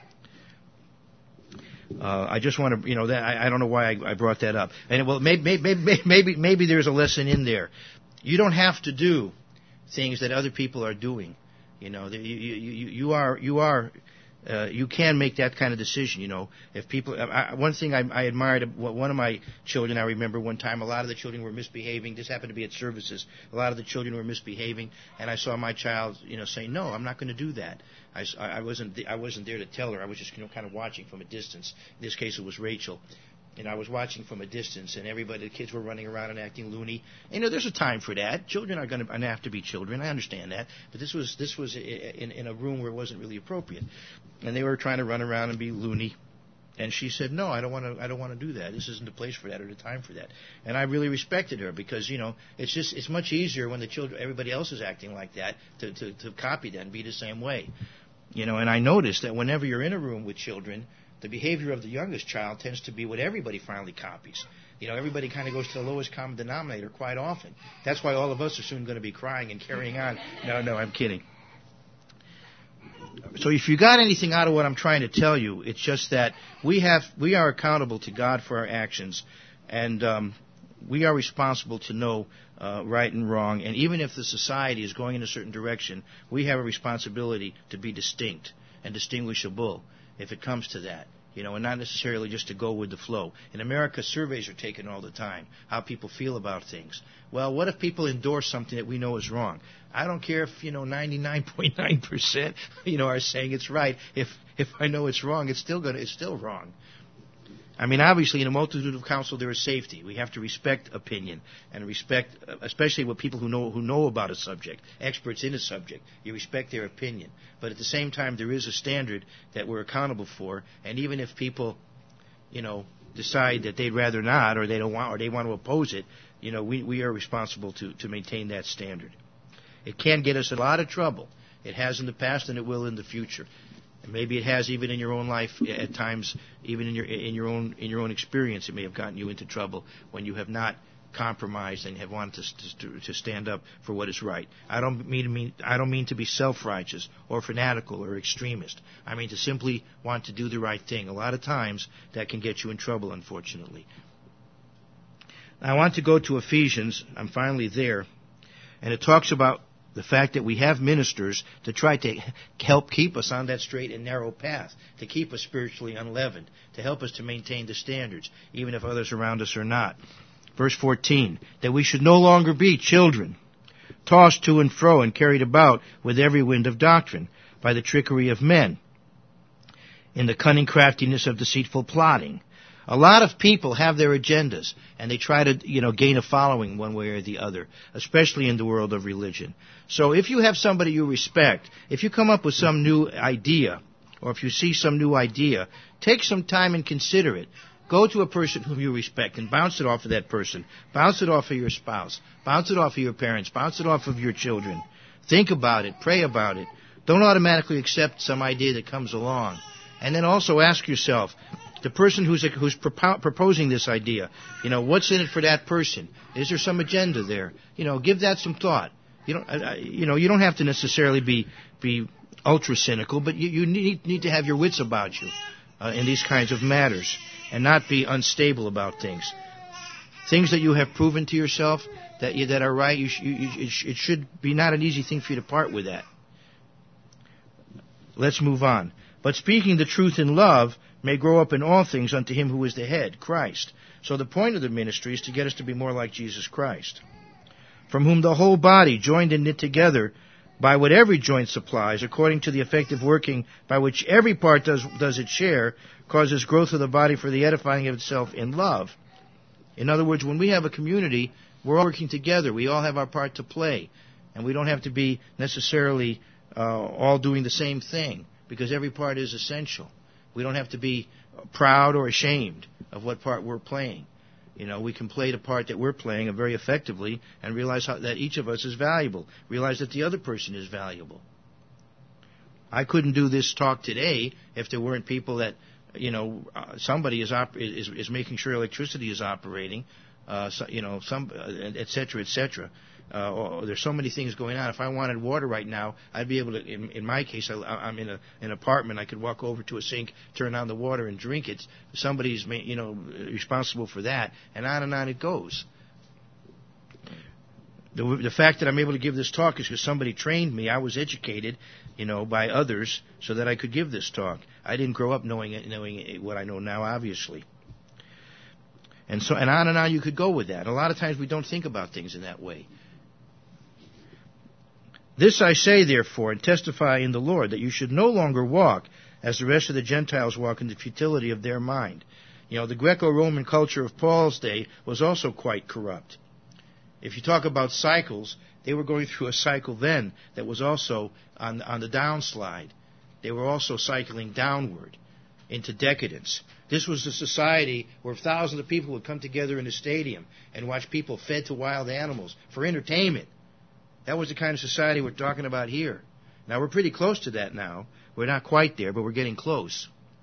Uh, I just want to, you know, that I, I don't know why I, I brought that up. And well, maybe, maybe, maybe, maybe there's a lesson in there. You don't have to do things that other people are doing. You know, you, you, you, you are, you are. Uh, you can make that kind of decision, you know. If people, I, one thing I, I admired, one of my children, I remember one time, a lot of the children were misbehaving. This happened to be at services. A lot of the children were misbehaving, and I saw my child, you know, saying, "No, I'm not going to do that." I, I wasn't, I wasn't there to tell her. I was just, you know, kind of watching from a distance. In this case, it was Rachel. And I was watching from a distance, and everybody, the kids were running around and acting loony. And, you know, there's a time for that. Children are going to have to be children. I understand that. But this was this was in, in a room where it wasn't really appropriate, and they were trying to run around and be loony. And she said, "No, I don't want to. I don't want to do that. This isn't the place for that or the time for that." And I really respected her because, you know, it's just it's much easier when the children, everybody else is acting like that, to to, to copy that and be the same way. You know, and I noticed that whenever you're in a room with children, the behavior of the youngest child tends to be what everybody finally copies. You know, everybody kind of goes to the lowest common denominator quite often. That's why all of us are soon going to be crying and carrying on. No, no, I'm kidding. So if you got anything out of what I'm trying to tell you, it's just that we have we are accountable to God for our actions, and um, we are responsible to know uh, right and wrong. And even if the society is going in a certain direction, we have a responsibility to be distinct and distinguishable if it comes to that, you know, and not necessarily just to go with the flow. In America, surveys are taken all the time, how people feel about things. Well, what if people endorse something that we know is wrong? I don't care if, you know, ninety-nine point nine percent, you know, are saying it's right. If if I know it's wrong, it's still gonna, it's still wrong. I mean, obviously, in a multitude of counsel, there is safety. We have to respect opinion and respect, especially with people who know who know about a subject, experts in a subject. You respect their opinion, but at the same time, there is a standard that we're accountable for. And even if people, you know, decide that they'd rather not, or they don't want, or they want to oppose it, you know, we we are responsible to to maintain that standard. It can get us in a lot of trouble It has in the past, and it will in the future. And maybe it has even in your own life at times, even in your in your own in your own experience, it may have gotten you into trouble when you have not compromised and have wanted to, to, to stand up for what is right. I don't mean to mean I don't mean to be self-righteous or fanatical or extremist. I mean to simply want to do the right thing. A lot of times that can get you in trouble, unfortunately. I want to go to Ephesians. I'm finally there, and it talks about the fact that we have ministers to try to help keep us on that straight and narrow path, to keep us spiritually unleavened, to help us to maintain the standards, even if others around us are not. Verse fourteen, that we should no longer be children, tossed to and fro and carried about with every wind of doctrine, by the trickery of men, in the cunning craftiness of deceitful plotting. A lot of people have their agendas, and they try to, you know, gain a following one way or the other, especially in the world of religion. So if you have somebody you respect, if you come up with some new idea, or if you see some new idea, take some time and consider it. Go to a person whom you respect and bounce it off of that person. Bounce it off of your spouse. Bounce it off of your parents. Bounce it off of your children. Think about it. Pray about it. Don't automatically accept some idea that comes along. And then also ask yourself, the person who's who's propo- proposing this idea, you know, what's in it for that person? Is there some agenda there? You know, give that some thought. You don't, uh, you know, you don't have to necessarily be be ultra cynical, but you, you need need to have your wits about you uh, in these kinds of matters, and not be unstable about things. Things that you have proven to yourself that you, that are right, you sh- you, you, it, sh- it should be not an easy thing for you to part with that. Let's move on. But speaking the truth in love may grow up in all things unto him who is the head, Christ. So the point of the ministry is to get us to be more like Jesus Christ, from whom the whole body, joined and knit together by what every joint supplies, according to the effective working by which every part does, does its share, causes growth of the body for the edifying of itself in love. In other words, when we have a community, we're all working together. We all have our part to play. And we don't have to be necessarily uh, all doing the same thing, because every part is essential. We don't have to be proud or ashamed of what part we're playing. You know, we can play the part that we're playing very effectively and realize how, that each of us is valuable. Realize that the other person is valuable. I couldn't do this talk today if there weren't people that, you know, uh, somebody is, op- is is making sure electricity is operating, uh, so, you know, some, uh, et cetera, et cetera. Uh, or there's so many things going on. If I wanted water right now, I'd be able to. In, in my case, I, I'm in a, an apartment. I could walk over to a sink, turn on the water, and drink it. Somebody's, you know, responsible for that, and on and on it goes. The, the fact that I'm able to give this talk is because somebody trained me. I was educated, you know, by others, so that I could give this talk. I didn't grow up knowing it, knowing it, what I know now, obviously. And so, and on and on you could go with that. A lot of times we don't think about things in that way. This I say, therefore, and testify in the Lord, that you should no longer walk as the rest of the Gentiles walk in the futility of their mind. You know, the Greco-Roman culture of Paul's day was also quite corrupt. If you talk about cycles, they were going through a cycle then that was also on, on the downslide. They were also cycling downward into decadence. This was a society where thousands of people would come together in a stadium and watch people fed to wild animals for entertainment. That was the kind of society we're talking about here. Now, we're pretty close to that now. We're not quite there, but we're getting close.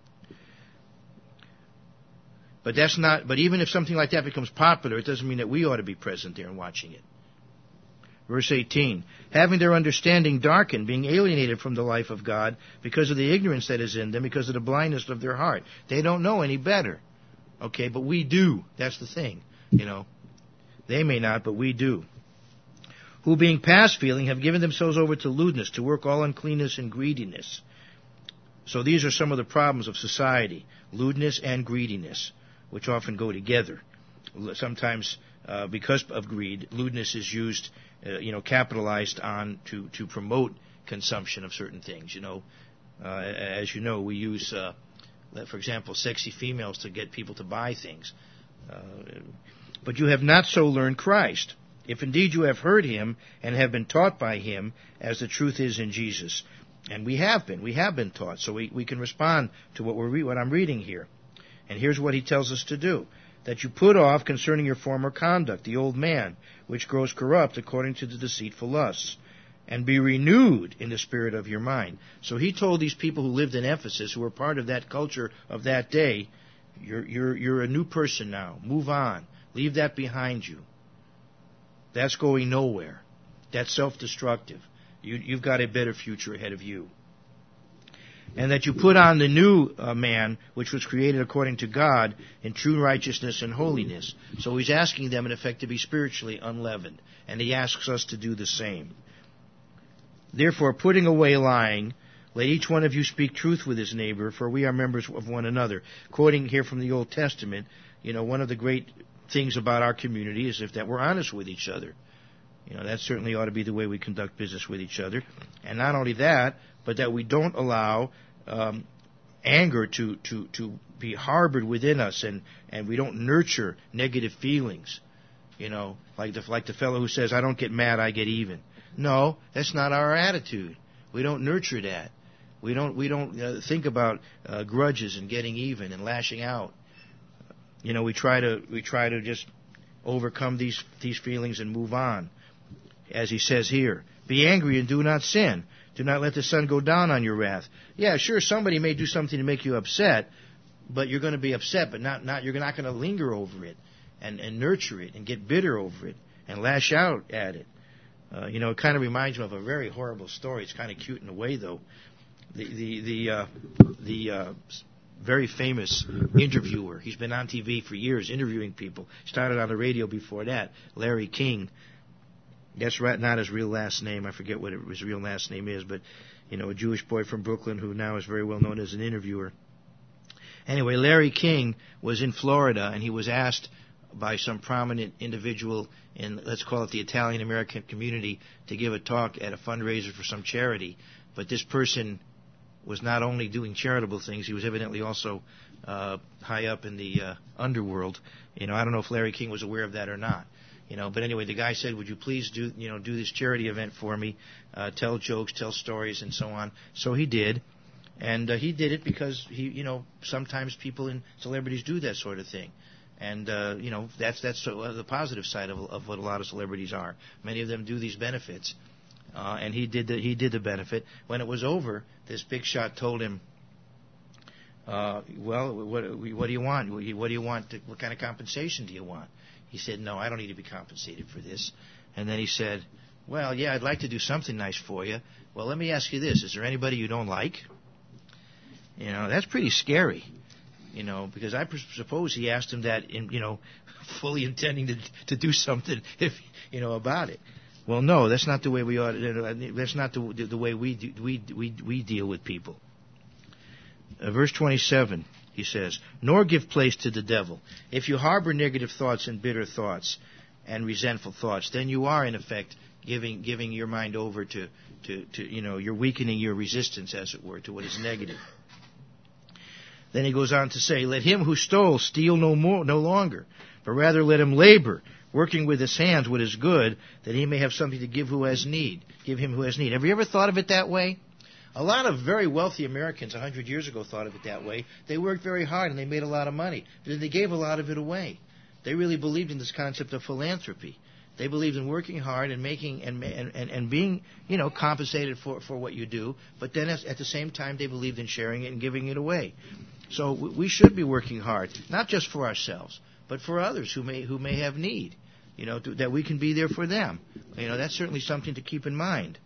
But that's not. But even if something like that becomes popular, it doesn't mean that we ought to be present there and watching it. Verse eighteen, having their understanding darkened, being alienated from the life of God because of the ignorance that is in them, because of the blindness of their heart. They don't know any better. Okay, but we do. That's the thing. You know, they may not, but we do. Who being past feeling have given themselves over to lewdness, to work all uncleanness and greediness. So these are some of the problems of society, lewdness and greediness, which often go together. Sometimes uh, because of greed, lewdness is used, uh, you know, capitalized on to, to promote consumption of certain things. You know, uh, as you know, we use, uh, for example, sexy females to get people to buy things. Uh, but you have not so learned Christ, if indeed you have heard him and have been taught by him, as the truth is in Jesus. And we have been. We have been taught. So we, we can respond to what we're re- what I'm reading here. And here's what he tells us to do. That you put off concerning your former conduct, the old man, which grows corrupt according to the deceitful lusts, and be renewed in the spirit of your mind. So he told these people who lived in Ephesus, who were part of that culture of that day, you're, you're, you're a new person now. Move on. Leave that behind you. That's going nowhere. That's self-destructive. You, you've got a better future ahead of you. And that you put on the new uh, man, which was created according to God in true righteousness and holiness. So he's asking them, in effect, to be spiritually unleavened. And he asks us to do the same. Therefore, putting away lying, let each one of you speak truth with his neighbor, for we are members of one another. Quoting here from the Old Testament, you know, one of the great things about our community is if that we're honest with each other. You know, that certainly ought to be the way we conduct business with each other. And not only that, but that we don't allow um, anger to, to, to be harbored within us, and, and we don't nurture negative feelings. You know, like the, like the fellow who says, I don't get mad, I get even. No, that's not our attitude. We don't nurture that. We don't, we don't uh, think about uh, grudges and getting even and lashing out. You know, we try to, we try to just overcome these, these feelings and move on. As he says here, be angry and do not sin. Do not let the sun go down on your wrath. Yeah, sure, somebody may do something to make you upset, but you're going to be upset, but not, not you're not going to linger over it and, and nurture it and get bitter over it and lash out at it. Uh, you know, it kind of reminds me of a very horrible story. It's kind of cute in a way, though. The the the uh, the uh, very famous interviewer. He's been on T V for years interviewing people. Started on the radio before that. Larry King. That's right, not his real last name. I forget what his real last name is, but, you know, a Jewish boy from Brooklyn who now is very well known as an interviewer. Anyway, Larry King was in Florida, and he was asked by some prominent individual in, let's call it the Italian-American community, to give a talk at a fundraiser for some charity. But this person was not only doing charitable things, he was evidently also uh, high up in the uh, underworld. You know, I don't know if Larry King was aware of that or not. You know, but anyway, the guy said, "Would you please do, you know, do this charity event for me? Uh, tell jokes, tell stories, and so on." So he did, and uh, he did it because he, you know, sometimes people and celebrities do that sort of thing, and uh, you know, that's that's the positive side of, of what a lot of celebrities are. Many of them do these benefits, uh, and he did the he did the benefit. When it was over, this big shot told him, uh, "Well, what what do you want? What do you want? To, what kind of compensation do you want?" He said, "No, I don't need to be compensated for this." And then he said, "Well, yeah, I'd like to do something nice for you. Well, let me ask you this. Is there anybody you don't like?" You know, that's pretty scary, you know, because I suppose he asked him that, in, you know, fully intending to to do something, if you know, about it. Well, no, that's not the way we ought to, that's not the, the way we, do, we, we, we deal with people. Uh, verse twenty-seven. He says, nor give place to the devil. If you harbor negative thoughts and bitter thoughts and resentful thoughts, then you are, in effect, giving giving your mind over to, to, to, you know, you're weakening your resistance, as it were, to what is negative. Then he goes on to say, let him who stole steal no more, no longer, but rather let him labor, working with his hands what is good, that he may have something to give who has need. Give him who has need. Have you ever thought of it that way? A lot of very wealthy Americans a hundred years ago thought of it that way. They worked very hard and they made a lot of money. But they gave a lot of it away. They really believed in this concept of philanthropy. They believed in working hard and making and and, and being, you know, compensated for, for what you do. But then at the same time, they believed in sharing it and giving it away. So we should be working hard, not just for ourselves, but for others who may who may have need. You know, to, that we can be there for them. You know, that's certainly something to keep in mind.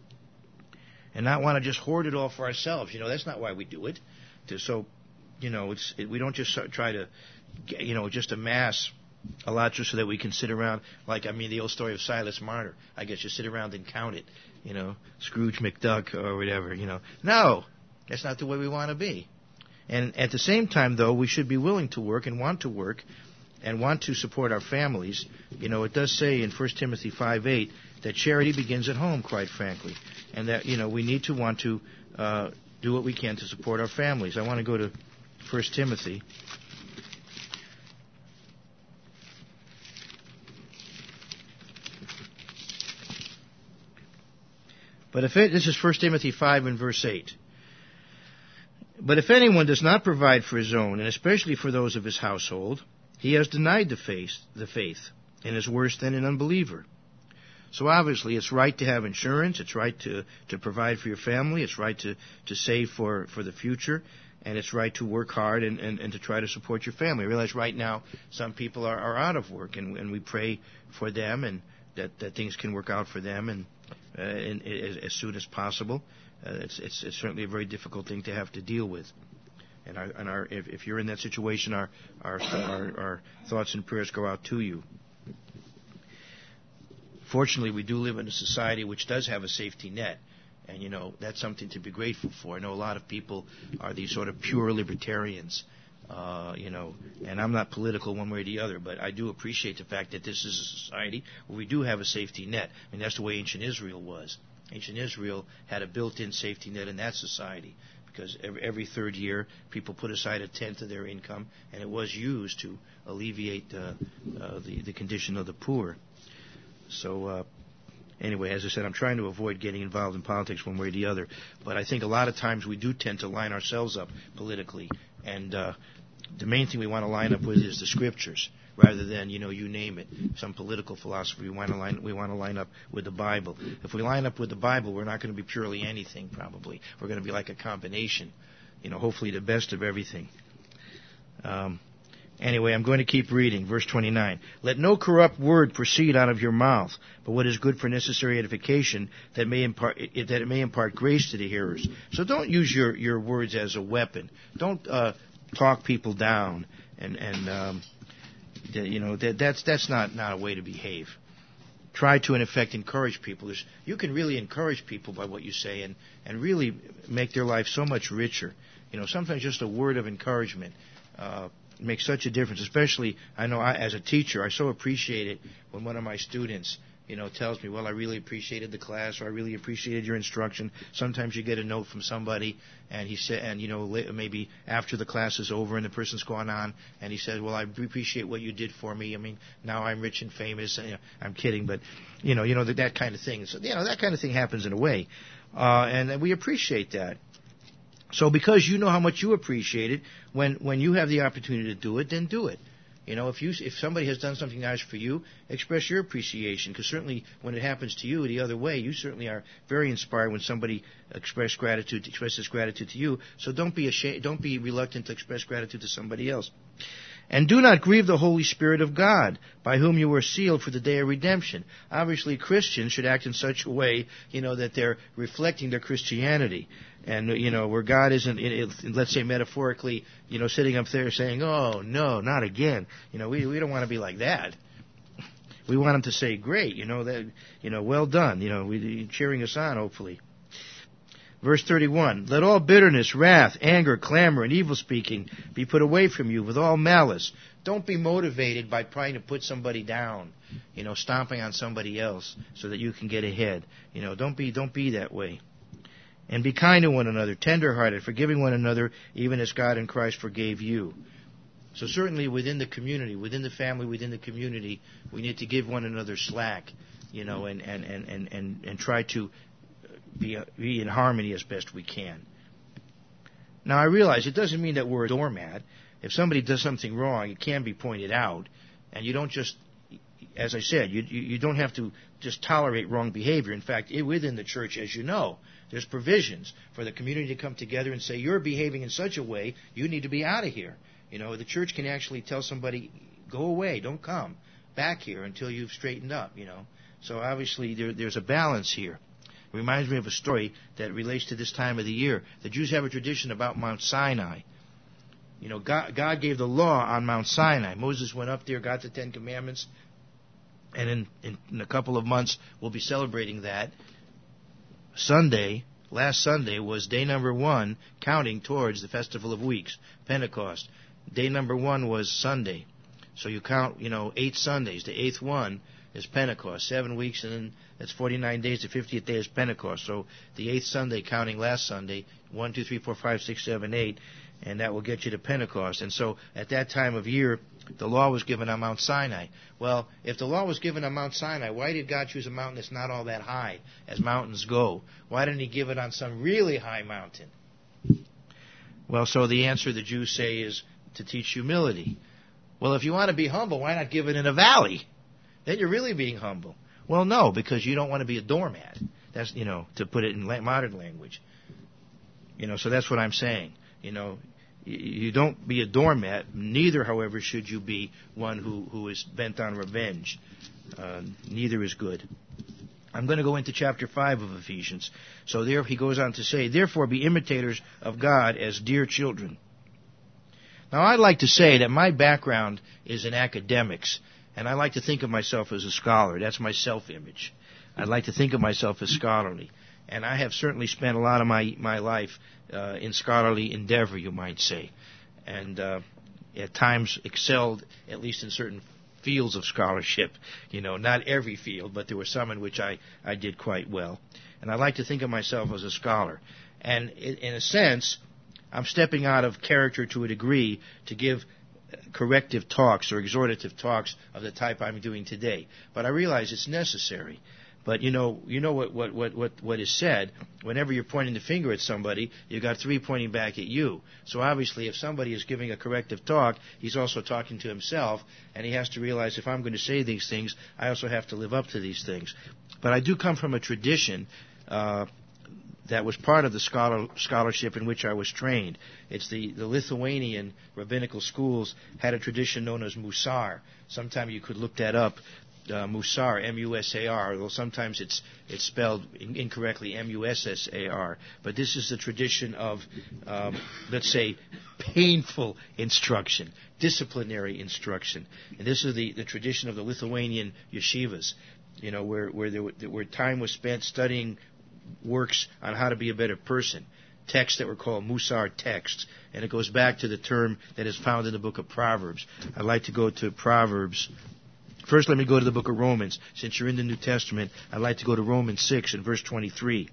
And not want to just hoard it all for ourselves. You know, that's not why we do it. To, so, you know, it's it, we don't just try to, you know, just amass a lot just so that we can sit around, like, I mean, the old story of Silas Marner. I guess you sit around and count it, you know, Scrooge McDuck or whatever, you know. No, that's not the way we want to be. And at the same time, though, we should be willing to work and want to work and want to support our families. You know, it does say in First Timothy five eight that charity begins at home, quite frankly. And that, you know, we need to want to uh, do what we can to support our families. I want to go to First Timothy. But if it, this is First Timothy five and verse eight. But if anyone does not provide for his own, and especially for those of his household, he has denied the faith, the faith, and is worse than an unbeliever. So obviously it's right to have insurance, it's right to, to provide for your family, it's right to, to save for, for the future, and it's right to work hard and, and, and to try to support your family. I realize right now some people are, are out of work, and, and we pray for them and that, that things can work out for them and uh, in, in, as, as soon as possible. Uh, it's, it's, it's certainly a very difficult thing to have to deal with. And, our, and our, if, if you're in that situation, our, our, our, our thoughts and prayers go out to you. Fortunately, we do live in a society which does have a safety net, and, you know, that's something to be grateful for. I know a lot of people are these sort of pure libertarians, uh, you know, and I'm not political one way or the other, but I do appreciate the fact that this is a society where we do have a safety net. I mean, that's the way ancient Israel was. Ancient Israel had a built-in safety net in that society, because every, every third year people put aside a tenth of their income, and it was used to alleviate uh, uh, the, the condition of the poor. So, uh, anyway, as I said, I'm trying to avoid getting involved in politics one way or the other. But I think a lot of times we do tend to line ourselves up politically. And uh, the main thing we want to line up with is the Scriptures, rather than, you know, you name it, some political philosophy. We want to line, we want to line up with the Bible. If we line up with the Bible, we're not going to be purely anything, probably. We're going to be like a combination, you know, hopefully the best of everything. Um Anyway, I'm going to keep reading. Verse twenty-nine. Let no corrupt word proceed out of your mouth, but what is good for necessary edification, that may impart, that it may impart grace to the hearers. So don't use your, your words as a weapon. Don't uh, talk people down, and and um, you know that that's that's not, not a way to behave. Try to, in effect, encourage people. There's, you can really encourage people by what you say, and and really make their life so much richer. You know, sometimes just a word of encouragement Uh, makes such a difference. Especially, I know I, as a teacher, I so appreciate it when one of my students, you know, tells me, well, I really appreciated the class, or I really appreciated your instruction. Sometimes you get a note from somebody, and he said, and you know, maybe after the class is over and the person's gone on, and he says, well, I appreciate what you did for me. I mean, now I'm rich and famous. And, you know, I'm kidding, but you know, you know that, that kind of thing. So, you know, that kind of thing happens in a way, uh, and we appreciate that. So because you know how much you appreciate it, when, when you have the opportunity to do it, then do it. You know, if you if somebody has done something nice for you, express your appreciation, because certainly when it happens to you the other way, you certainly are very inspired when somebody express gratitude, expresses gratitude to you. So don't be ashamed, don't be reluctant to express gratitude to somebody else. And do not grieve the Holy Spirit of God, by whom you were sealed for the day of redemption. Obviously, Christians should act in such a way, you know, that they're reflecting their Christianity. And, you know, where God isn't, let's say metaphorically, you know, sitting up there saying, oh, no, not again. You know, we we don't want to be like that. We want Him to say, great, you know, that, you know, well done. You know, we, cheering us on, hopefully. Verse thirty-one, let all bitterness, wrath, anger, clamor, and evil speaking be put away from you with all malice. Don't be motivated by trying to put somebody down, you know, stomping on somebody else so that you can get ahead. You know, don't be don't be that way. And be kind to one another, tender-hearted, forgiving one another, even as God in Christ forgave you. So certainly within the community, within the family, within the community, we need to give one another slack, you know, and, and, and, and, and, and try to Be, be in harmony as best we can. Now, I realize it doesn't mean that we're a doormat. If somebody does something wrong, it can be pointed out, and you don't just, as I said, you you, you don't have to just tolerate wrong behavior. In fact, it, within the church, as you know, there's provisions for the community to come together and say, you're behaving in such a way, you need to be out of here. You know, the church can actually tell somebody, go away, don't come back here until you've straightened up, you know. So obviously there, there's a balance here. It reminds me of a story that relates to this time of the year. The Jews have a tradition about Mount Sinai. You know, God, God gave the law on Mount Sinai. Moses went up there, got the Ten Commandments, and in, in, in a couple of months we'll be celebrating that. Sunday, last Sunday, was day number one, counting towards the Festival of Weeks, Pentecost. Day number one was Sunday. So you count, you know, eight Sundays. The eighth one is Pentecost. Seven weeks, and then that's forty-nine days. The fiftieth day is Pentecost. So the eighth Sunday, counting last Sunday, one, two, three, four, five, six, seven, eight, and that will get you to Pentecost. And so at that time of year, the law was given on Mount Sinai. Well, if the law was given on Mount Sinai, why did God choose a mountain that's not all that high, as mountains go? Why didn't He give it on some really high mountain? Well, so the answer the Jews say is to teach humility. Well, if you want to be humble, why not give it in a valley? Then you're really being humble. Well, no, because you don't want to be a doormat. That's, you know, to put it in la- modern language. You know, so that's what I'm saying. You know, y- you don't be a doormat. Neither, however, should you be one who, who is bent on revenge. Uh, neither is good. I'm going to go into chapter five of Ephesians. So there he goes on to say, therefore be imitators of God as dear children. Now, I'd like to say that my background is in academics, and I like to think of myself as a scholar. That's my self-image. I'd like to think of myself as scholarly. And I have certainly spent a lot of my, my life uh, in scholarly endeavor, you might say. And uh, at times excelled, at least in certain fields of scholarship. You know, not every field, but there were some in which I, I did quite well. And I like to think of myself as a scholar. And in, in a sense, I'm stepping out of character to a degree to give corrective talks or exhortative talks of the type I'm doing today. But I realize it's necessary. But you know, you know what, what, what, what, what is said, whenever you're pointing the finger at somebody, you've got three pointing back at you. So obviously if somebody is giving a corrective talk, he's also talking to himself, and he has to realize if I'm going to say these things, I also have to live up to these things. But I do come from a tradition uh, that was part of the scholar, scholarship in which I was trained. It's the, the Lithuanian rabbinical schools had a tradition known as Musar. Sometime you could look that up. Uh, Musar, M U S A R, although sometimes it's it's spelled in, incorrectly, M U S S A R. But this is the tradition of, um, let's say, painful instruction, disciplinary instruction. And this is the, the tradition of the Lithuanian yeshivas, you know, where where, there, where time was spent studying works on how to be a better person, texts that were called Musar texts. And it goes back to the term that is found in the book of Proverbs. I'd like to go to Proverbs. First, let me go to the book of Romans. Since you're in the New Testament, I'd like to go to Romans six and verse twenty-three.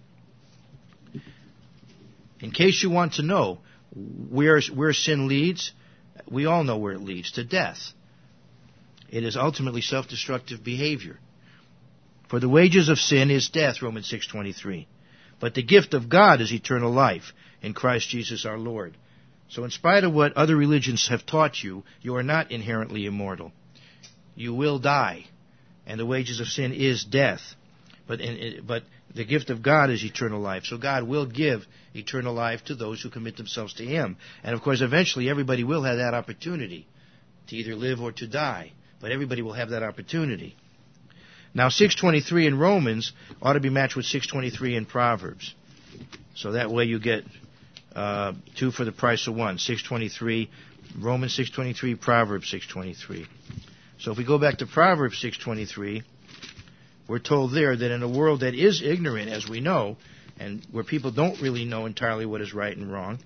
In case you want to know where, where sin leads, we all know where it leads, to death. It is ultimately self-destructive behavior. For the wages of sin is death, Romans six twenty-three. But the gift of God is eternal life in Christ Jesus our Lord. So in spite of what other religions have taught you, you are not inherently immortal. You will die, and the wages of sin is death. But in, but the gift of God is eternal life. So God will give eternal life to those who commit themselves to Him. And of course, eventually everybody will have that opportunity to either live or to die. But everybody will have that opportunity. Now, six twenty-three in Romans ought to be matched with six twenty-three in Proverbs. So that way you get uh, two for the price of one. six twenty-three, Romans six twenty-three, Proverbs six twenty-three. So if we go back to Proverbs six twenty-three, we're told there that in a world that is ignorant, as we know, and where people don't really know entirely what is right and wrong,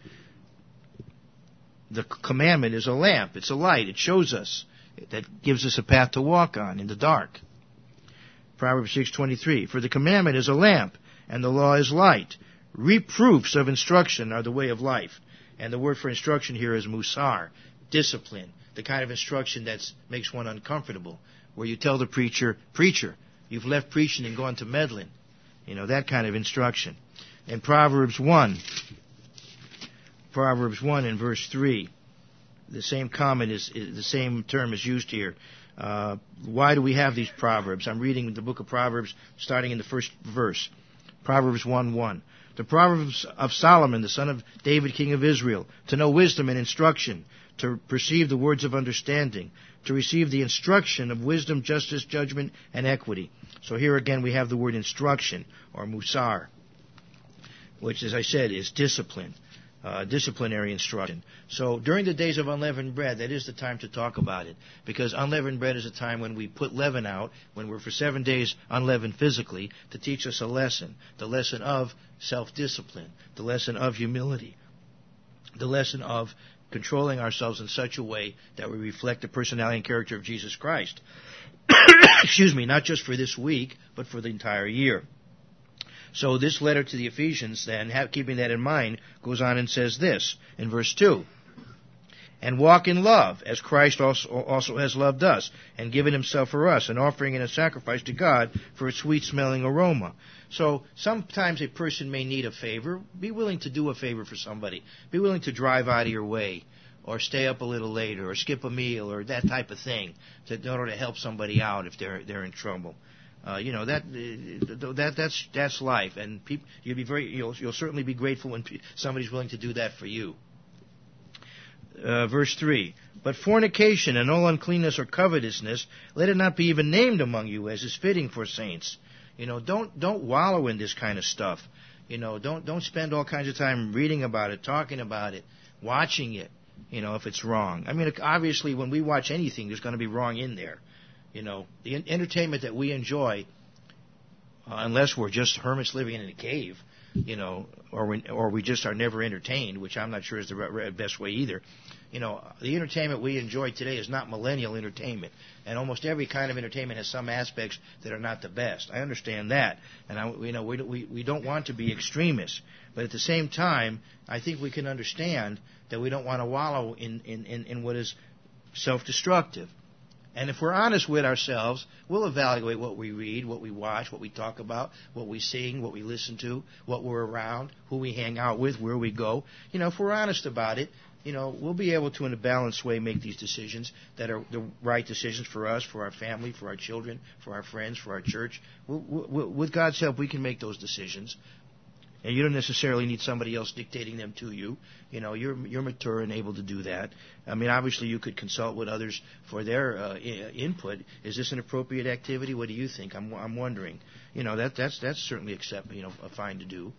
the commandment is a lamp. It's a light. It shows us. That gives us a path to walk on in the dark. Proverbs six twenty-three, for the commandment is a lamp, and the law is light. Reproofs of instruction are the way of life. And the word for instruction here is musar, discipline. The kind of instruction that makes one uncomfortable, where you tell the preacher, preacher, you've left preaching and gone to meddling. You know, that kind of instruction. In Proverbs one, Proverbs one and verse three, the same comment is, is the same term is used here. Uh, why do we have these proverbs? I'm reading the book of Proverbs, starting in the first verse. Proverbs one one. The Proverbs of Solomon, the son of David, king of Israel, to know wisdom and instruction, to perceive the words of understanding, to receive the instruction of wisdom, justice, judgment, and equity. So here again we have the word instruction, or musar, which, as I said, is discipline, uh, disciplinary instruction. So during the days of unleavened bread, that is the time to talk about it, because unleavened bread is a time when we put leaven out, when we're for seven days unleavened physically, to teach us a lesson, the lesson of self-discipline, the lesson of humility, the lesson of controlling ourselves in such a way that we reflect the personality and character of Jesus Christ. Excuse me, not just for this week, but for the entire year. So this letter to the Ephesians, then, have, keeping that in mind, goes on and says this in verse two. And walk in love, as Christ also, also has loved us, and given himself for us, an offering and a sacrifice to God for a sweet-smelling aroma. So sometimes a person may need a favor. Be willing to do a favor for somebody. Be willing to drive out of your way, or stay up a little later, or skip a meal, or that type of thing, to, in order to help somebody out if they're they're in trouble. Uh, you know that uh, that that's that's life, and peop, you'll be very you'll you'll certainly be grateful when pe- somebody's willing to do that for you. Uh, verse three. But fornication and all uncleanness or covetousness, let it not be even named among you, as is fitting for saints. You know, don't don't wallow in this kind of stuff. You know, don't don't spend all kinds of time reading about it, talking about it, watching it. You know, if it's wrong. I mean, obviously, when we watch anything, there's going to be wrong in there. You know, the entertainment that we enjoy, uh, unless we're just hermits living in a cave, you know, or we, or we just are never entertained, which I'm not sure is the re- best way either. You know, the entertainment we enjoy today is not millennial entertainment, and almost every kind of entertainment has some aspects that are not the best. I understand that, and I, you know, we we we don't want to be extremists, but at the same time, I think we can understand that we don't want to wallow in in, in, in what is self-destructive. And if we're honest with ourselves, we'll evaluate what we read, what we watch, what we talk about, what we sing, what we listen to, what we're around, who we hang out with, where we go. You know, if we're honest about it, you know, we'll be able to, in a balanced way, make these decisions that are the right decisions for us, for our family, for our children, for our friends, for our church. We'll, we'll, with God's help, we can make those decisions. And you don't necessarily need somebody else dictating them to you. You know, you're you're mature and able to do that. I mean, obviously, you could consult with others for their uh, I- input. Is this an appropriate activity? What do you think? I'm I'm wondering. You know, that that's that's certainly accept you know fine to do.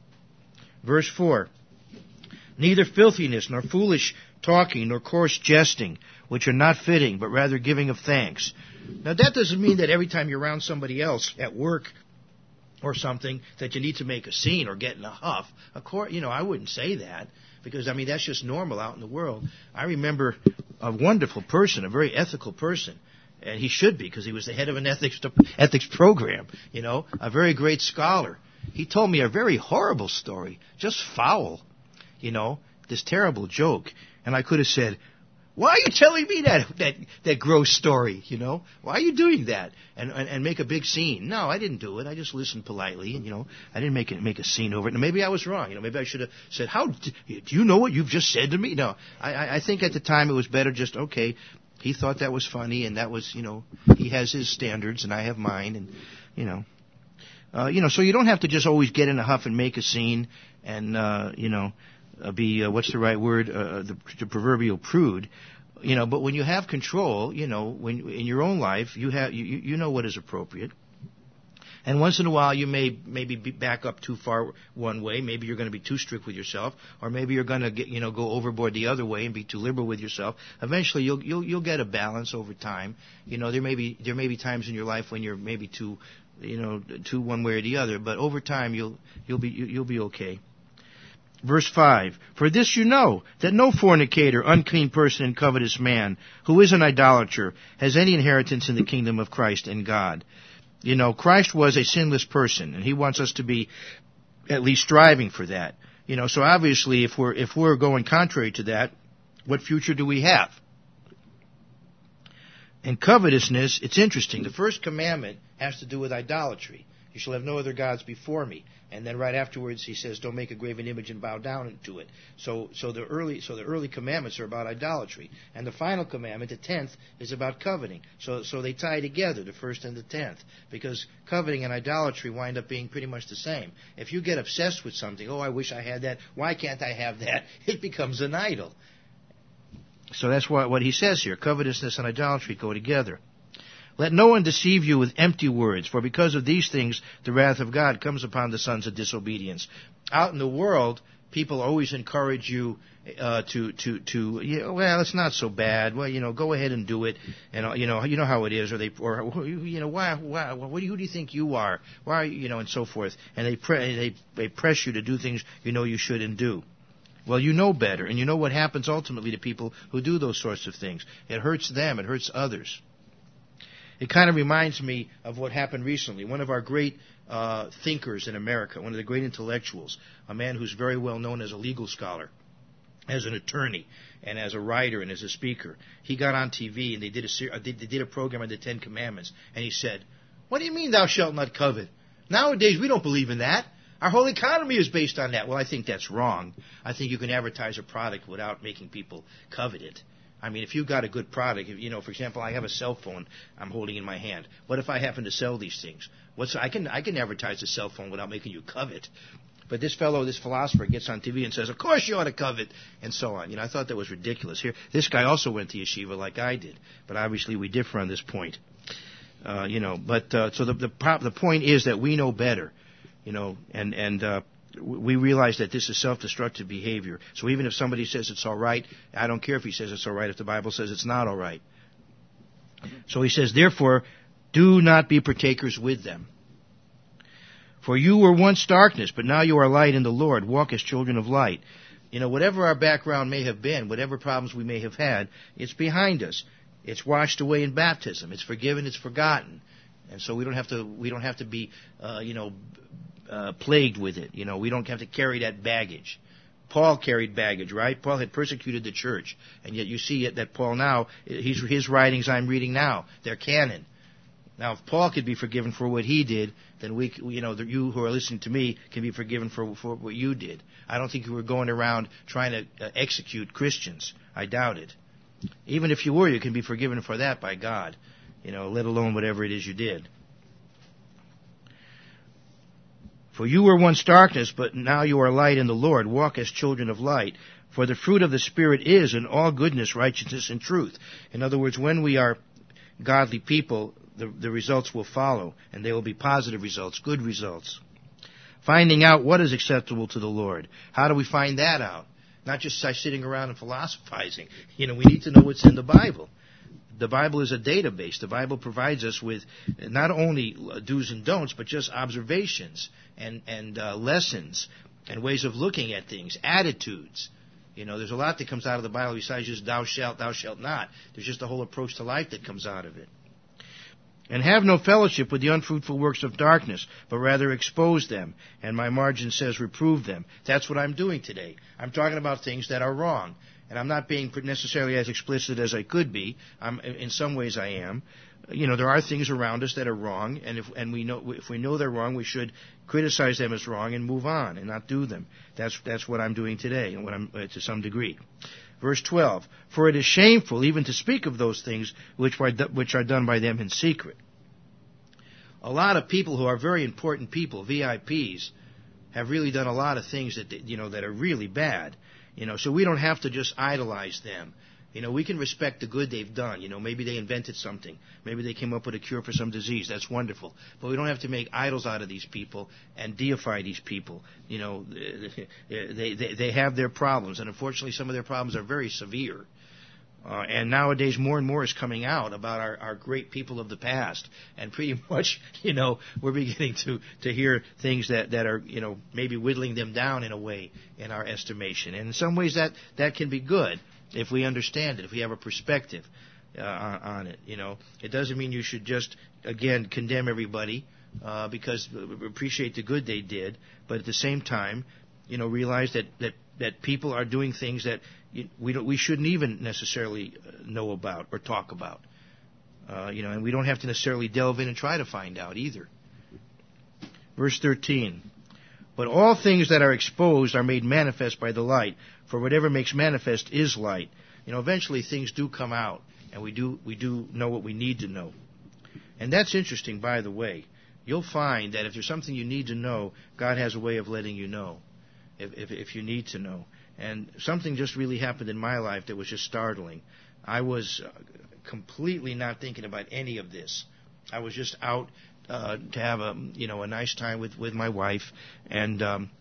Verse four. Neither filthiness, nor foolish talking, nor coarse jesting, which are not fitting, but rather giving of thanks. Now, that doesn't mean that every time you're around somebody else at work or something that you need to make a scene or get in a huff. Of course, you know, I wouldn't say that because, I mean, that's just normal out in the world. I remember a wonderful person, a very ethical person, and he should be because he was the head of an ethics ethics program, you know, a very great scholar. He told me a very horrible story, just foul, you know, this terrible joke. And I could have said, why are you telling me that that that gross story, you know? Why are you doing that? And, and and make a big scene. No, I didn't do it. I just listened politely, and, you know, I didn't make it make a scene over it. And maybe I was wrong. You know, maybe I should have said, how, do you know what you've just said to me? No, I, I think at the time it was better just, okay, he thought that was funny, and that was, you know, he has his standards, and I have mine, and, you know. Uh, you know, so you don't have to just always get in a huff and make a scene and, uh, you know, Uh, be uh, what's the right word? Uh, the, the proverbial prude, you know. But when you have control, you know, when in your own life, you have you, you know what is appropriate. And once in a while, you may maybe be back up too far one way. Maybe you're going to be too strict with yourself, or maybe you're going to get you know go overboard the other way and be too liberal with yourself. Eventually, you'll you'll you'll get a balance over time. You know, there may be there may be times in your life when you're maybe too, you know, too one way or the other. But over time, you'll you'll be you'll be okay. Verse five, for this you know, that no fornicator, unclean person, and covetous man, who is an idolater, has any inheritance in the kingdom of Christ and God. You know, Christ was a sinless person, and he wants us to be at least striving for that. You know, so obviously, if we're, if we're going contrary to that, what future do we have? And covetousness, it's interesting. The first commandment has to do with idolatry. You shall have no other gods before me. And then right afterwards he says, don't make a graven image and bow down to it. So so the early so the early commandments are about idolatry. And the final commandment, the tenth, is about coveting. So so they tie together, the first and the tenth. Because coveting and idolatry wind up being pretty much the same. If you get obsessed with something, oh, I wish I had that, why can't I have that? It becomes an idol. So that's what, what he says here. Covetousness and idolatry go together. Let no one deceive you with empty words, for because of these things the wrath of God comes upon the sons of disobedience. Out in the world, people always encourage you uh, to to to yeah, well, it's not so bad. Well, you know, go ahead and do it, and you know, you know how it is, or they, or you know, why, why, what do you, who do you think you are? Why, you know, and so forth. And they pre- they they press you to do things you know you shouldn't do. Well, you know better, and you know what happens ultimately to people who do those sorts of things. It hurts them. It hurts others. It kind of reminds me of what happened recently. One of our great uh, thinkers in America, one of the great intellectuals, a man who's very well known as a legal scholar, as an attorney, and as a writer and as a speaker. He got on T V and they did a they did a program on the Ten Commandments, and he said, "What do you mean, thou shalt not covet? Nowadays we don't believe in that. Our whole economy is based on that." Well, I think that's wrong. I think you can advertise a product without making people covet it. I mean, if you got a good product, if, you know, for example, I have a cell phone I'm holding in my hand. What if I happen to sell these things? What's I can I can advertise a cell phone without making you covet. But this fellow, this philosopher, gets on T V and says, "Of course you ought to covet," and so on. You know, I thought that was ridiculous. Here, this guy also went to yeshiva like I did, but obviously we differ on this point. Uh, you know, but uh, so the the pro- the point is that we know better. You know, and and. Uh, We realize that this is self-destructive behavior. So even if somebody says it's all right, I don't care if he says it's all right if the Bible says it's not all right. So he says, therefore, do not be partakers with them. For you were once darkness, but now you are light in the Lord. Walk as children of light. You know, whatever our background may have been, whatever problems we may have had, it's behind us. It's washed away in baptism. It's forgiven. It's forgotten. And so we don't have to. We don't have to be, uh, you know. Uh, plagued with it. You know, we don't have to carry that baggage. Paul carried baggage, right? Paul had persecuted the church, and yet you see it that Paul now, he's, his writings I'm reading now, they're canon. Now, if Paul could be forgiven for what he did, then we, you know, the, you who are listening to me can be forgiven for, for what you did. I don't think you were going around trying to uh, execute Christians. I doubt it. Even if you were, you can be forgiven for that by God. You know, let alone whatever it is you did. For you were once darkness, but now you are light in the Lord. Walk as children of light. For the fruit of the Spirit is in all goodness, righteousness, and truth. In other words, when we are godly people, the, the results will follow, and they will be positive results, good results. Finding out what is acceptable to the Lord. How do we find that out? Not just by sitting around and philosophizing. You know, we need to know what's in the Bible. The Bible is a database. The Bible provides us with not only do's and don'ts, but just observations and, and uh, lessons and ways of looking at things, attitudes. You know, there's a lot that comes out of the Bible besides just thou shalt, thou shalt not. There's just a whole approach to life that comes out of it. And have no fellowship with the unfruitful works of darkness, but rather expose them. And my margin says reprove them. That's what I'm doing today. I'm talking about things that are wrong. And I'm not being necessarily as explicit as I could be. I'm, in some ways I am. You know, there are things around us that are wrong, and if and we know if we know they're wrong, we should criticize them as wrong and move on and not do them. That's that's what I'm doing today, and what I'm uh, to some degree. Verse twelve: For it is shameful even to speak of those things which are which are done by them in secret. A lot of people who are very important people, V I Ps, have really done a lot of things that you know that are really bad. You know, so we don't have to just idolize them. You know, we can respect the good they've done. You know, maybe they invented something. Maybe they came up with a cure for some disease. That's wonderful. But we don't have to make idols out of these people and deify these people. You know, they they, they have their problems, and unfortunately some of their problems are very severe. Uh, and nowadays more and more is coming out about our, our great people of the past. And pretty much, you know, we're beginning to, to hear things that, that are, you know, maybe whittling them down in a way in our estimation. And in some ways that, that can be good if we understand it, if we have a perspective uh, on, on it. You know, it doesn't mean you should just, again, condemn everybody uh, because appreciate the good they did. But at the same time, you know, realize that, that, that people are doing things that we don't, we shouldn't even necessarily know about or talk about. Uh, you know, and we don't have to necessarily delve in and try to find out either. Verse thirteen. But all things that are exposed are made manifest by the light, for whatever makes manifest is light. You know, eventually things do come out, and we do we do know what we need to know. And that's interesting, by the way. You'll find that if there's something you need to know, God has a way of letting you know, if if, if you need to know. And something just really happened in my life that was just startling. I was uh, completely not thinking about any of this. I was just out uh, to have a you know a nice time with, with my wife, and um,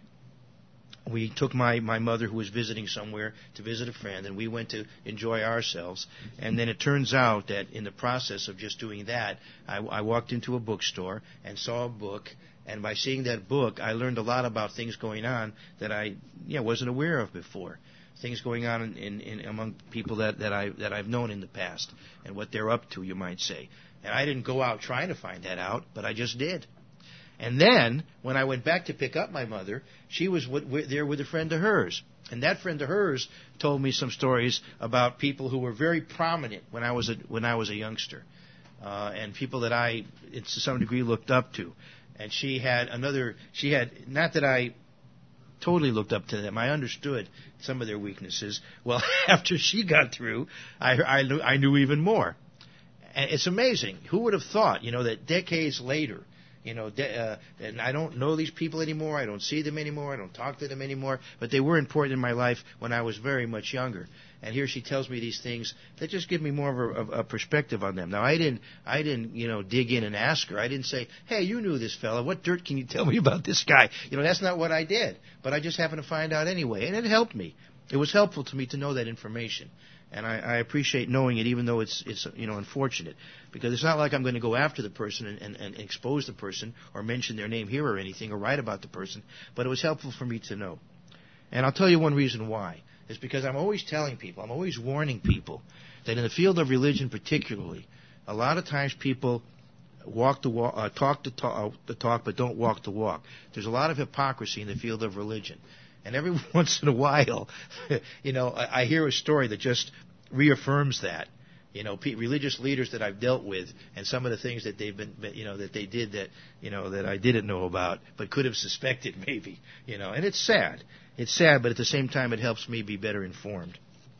we took my, my mother who was visiting somewhere to visit a friend, and we went to enjoy ourselves. And then it turns out that in the process of just doing that, I, I walked into a bookstore and saw a book. And by seeing that book, I learned a lot about things going on that I yeah, wasn't aware of before. Things going on in, in, in among people that, that, I, that I've known in the past and what they're up to, you might say. And I didn't go out trying to find that out, but I just did. And then, when I went back to pick up my mother, she was w- w- there with a friend of hers. And that friend of hers told me some stories about people who were very prominent when I was a, when I was a youngster. Uh, and people that I, to some degree, looked up to. And she had another, she had, not that I totally looked up to them. I understood some of their weaknesses. Well, after she got through, I, I, knew, I knew even more. And it's amazing. Who would have thought, you know, that decades later, you know, de- uh, and I don't know these people anymore. I don't see them anymore. I don't talk to them anymore. But they were important in my life when I was very much younger. And here she tells me these things that just give me more of a, of a perspective on them. Now, I didn't, I didn't, you know, dig in and ask her. I didn't say, hey, you knew this fella. What dirt can you tell me about this guy? You know, that's not what I did. But I just happened to find out anyway. And it helped me. It was helpful to me to know that information. And I, I appreciate knowing it, even though it's, it's you know, unfortunate. Because it's not like I'm going to go after the person and, and, and expose the person or mention their name here or anything or write about the person. But it was helpful for me to know. And I'll tell you one reason why. It's because I'm always telling people, I'm always warning people, that in the field of religion particularly, a lot of times people walk the walk, uh, talk the talk, uh, the talk, but don't walk the walk. There's a lot of hypocrisy in the field of religion. And every once in a while, you know, I, I hear a story that just reaffirms that. You know, pe- religious leaders that I've dealt with, and some of the things that they've been, you know, that they did that, you know, that I didn't know about, but could have suspected maybe, you know. And it's sad. It's sad, but at the same time, it helps me be better informed.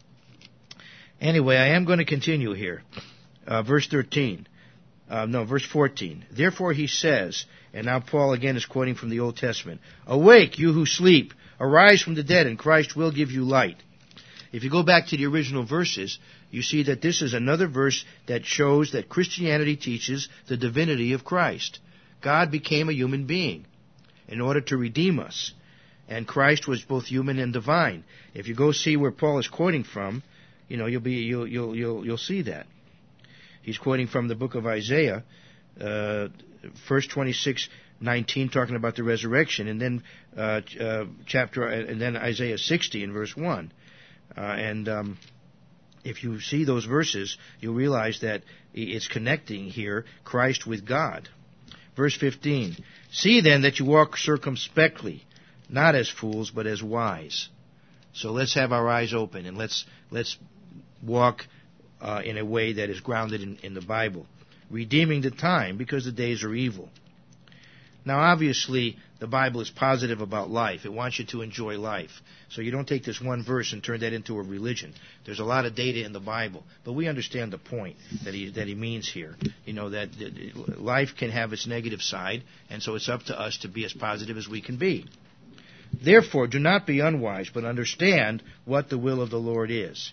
Anyway, I am going to continue here. Uh, verse thirteen. Uh, no, verse fourteen. Therefore he says, and now Paul again is quoting from the Old Testament, awake, you who sleep, arise from the dead, and Christ will give you light. If you go back to the original verses, you see that this is another verse that shows that Christianity teaches the divinity of Christ. God became a human being in order to redeem us. And Christ was both human and divine. If you go see where Paul is quoting from, you know, you'll be you'll you'll you'll, you'll see that. He's quoting from the book of Isaiah, uh, verse twenty-six, nineteen, talking about the resurrection, and then uh, uh, chapter, and then Isaiah sixty in verse one. Uh, and um, if you see those verses, you'll realize that it's connecting here Christ with God. Verse fifteen, see then that you walk circumspectly, not as fools, but as wise. So let's have our eyes open, and let's let's walk uh, in a way that is grounded in, in the Bible, redeeming the time, because the days are evil. Now, obviously, the Bible is positive about life. It wants you to enjoy life. So you don't take this one verse and turn that into a religion. There's a lot of data in the Bible, but we understand the point that he that he means here. You know, that, that life can have its negative side, and so it's up to us to be as positive as we can be. Therefore, do not be unwise, but understand what the will of the Lord is.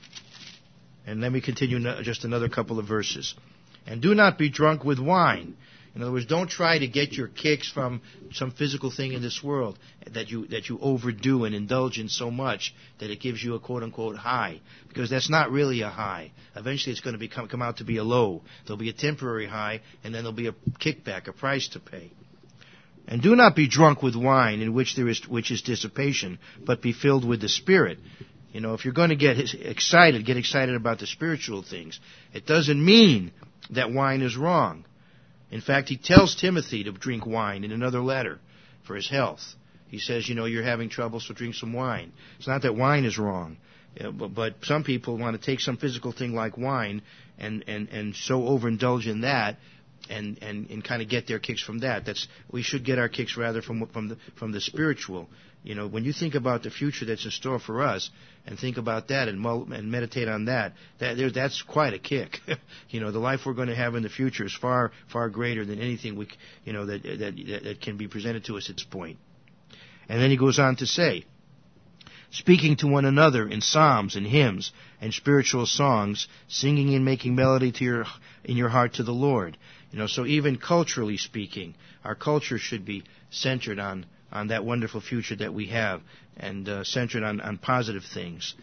And let me continue just another couple of verses. And do not be drunk with wine. In other words, don't try to get your kicks from some physical thing in this world that you that you overdo and indulge in so much that it gives you a quote-unquote high. Because that's not really a high. Eventually it's going to become come out to be a low. There'll be a temporary high, and then there'll be a kickback, a price to pay. And do not be drunk with wine, in which there is which is dissipation, but be filled with the Spirit. You know, if you're going to get excited, get excited about the spiritual things. It doesn't mean that wine is wrong. In fact, he tells Timothy to drink wine in another letter for his health. He says, you know, you're having trouble, so drink some wine. It's not that wine is wrong, but, but some people want to take some physical thing like wine and, and, and so overindulge in that and, and, and kind of get their kicks from that. That's we should get our kicks rather from from the from the spiritual. You know, when you think about the future that's in store for us, and think about that and, and meditate on that, that there, that's quite a kick. You know, the life we're going to have in the future is far, far greater than anything we, you know, that, that that can be presented to us at this point. And then he goes on to say, speaking to one another in psalms and hymns and spiritual songs, singing and making melody to your in your heart to the Lord. You know, so even culturally speaking, our culture should be centered on. on that wonderful future that we have, and uh, centered on, on positive things.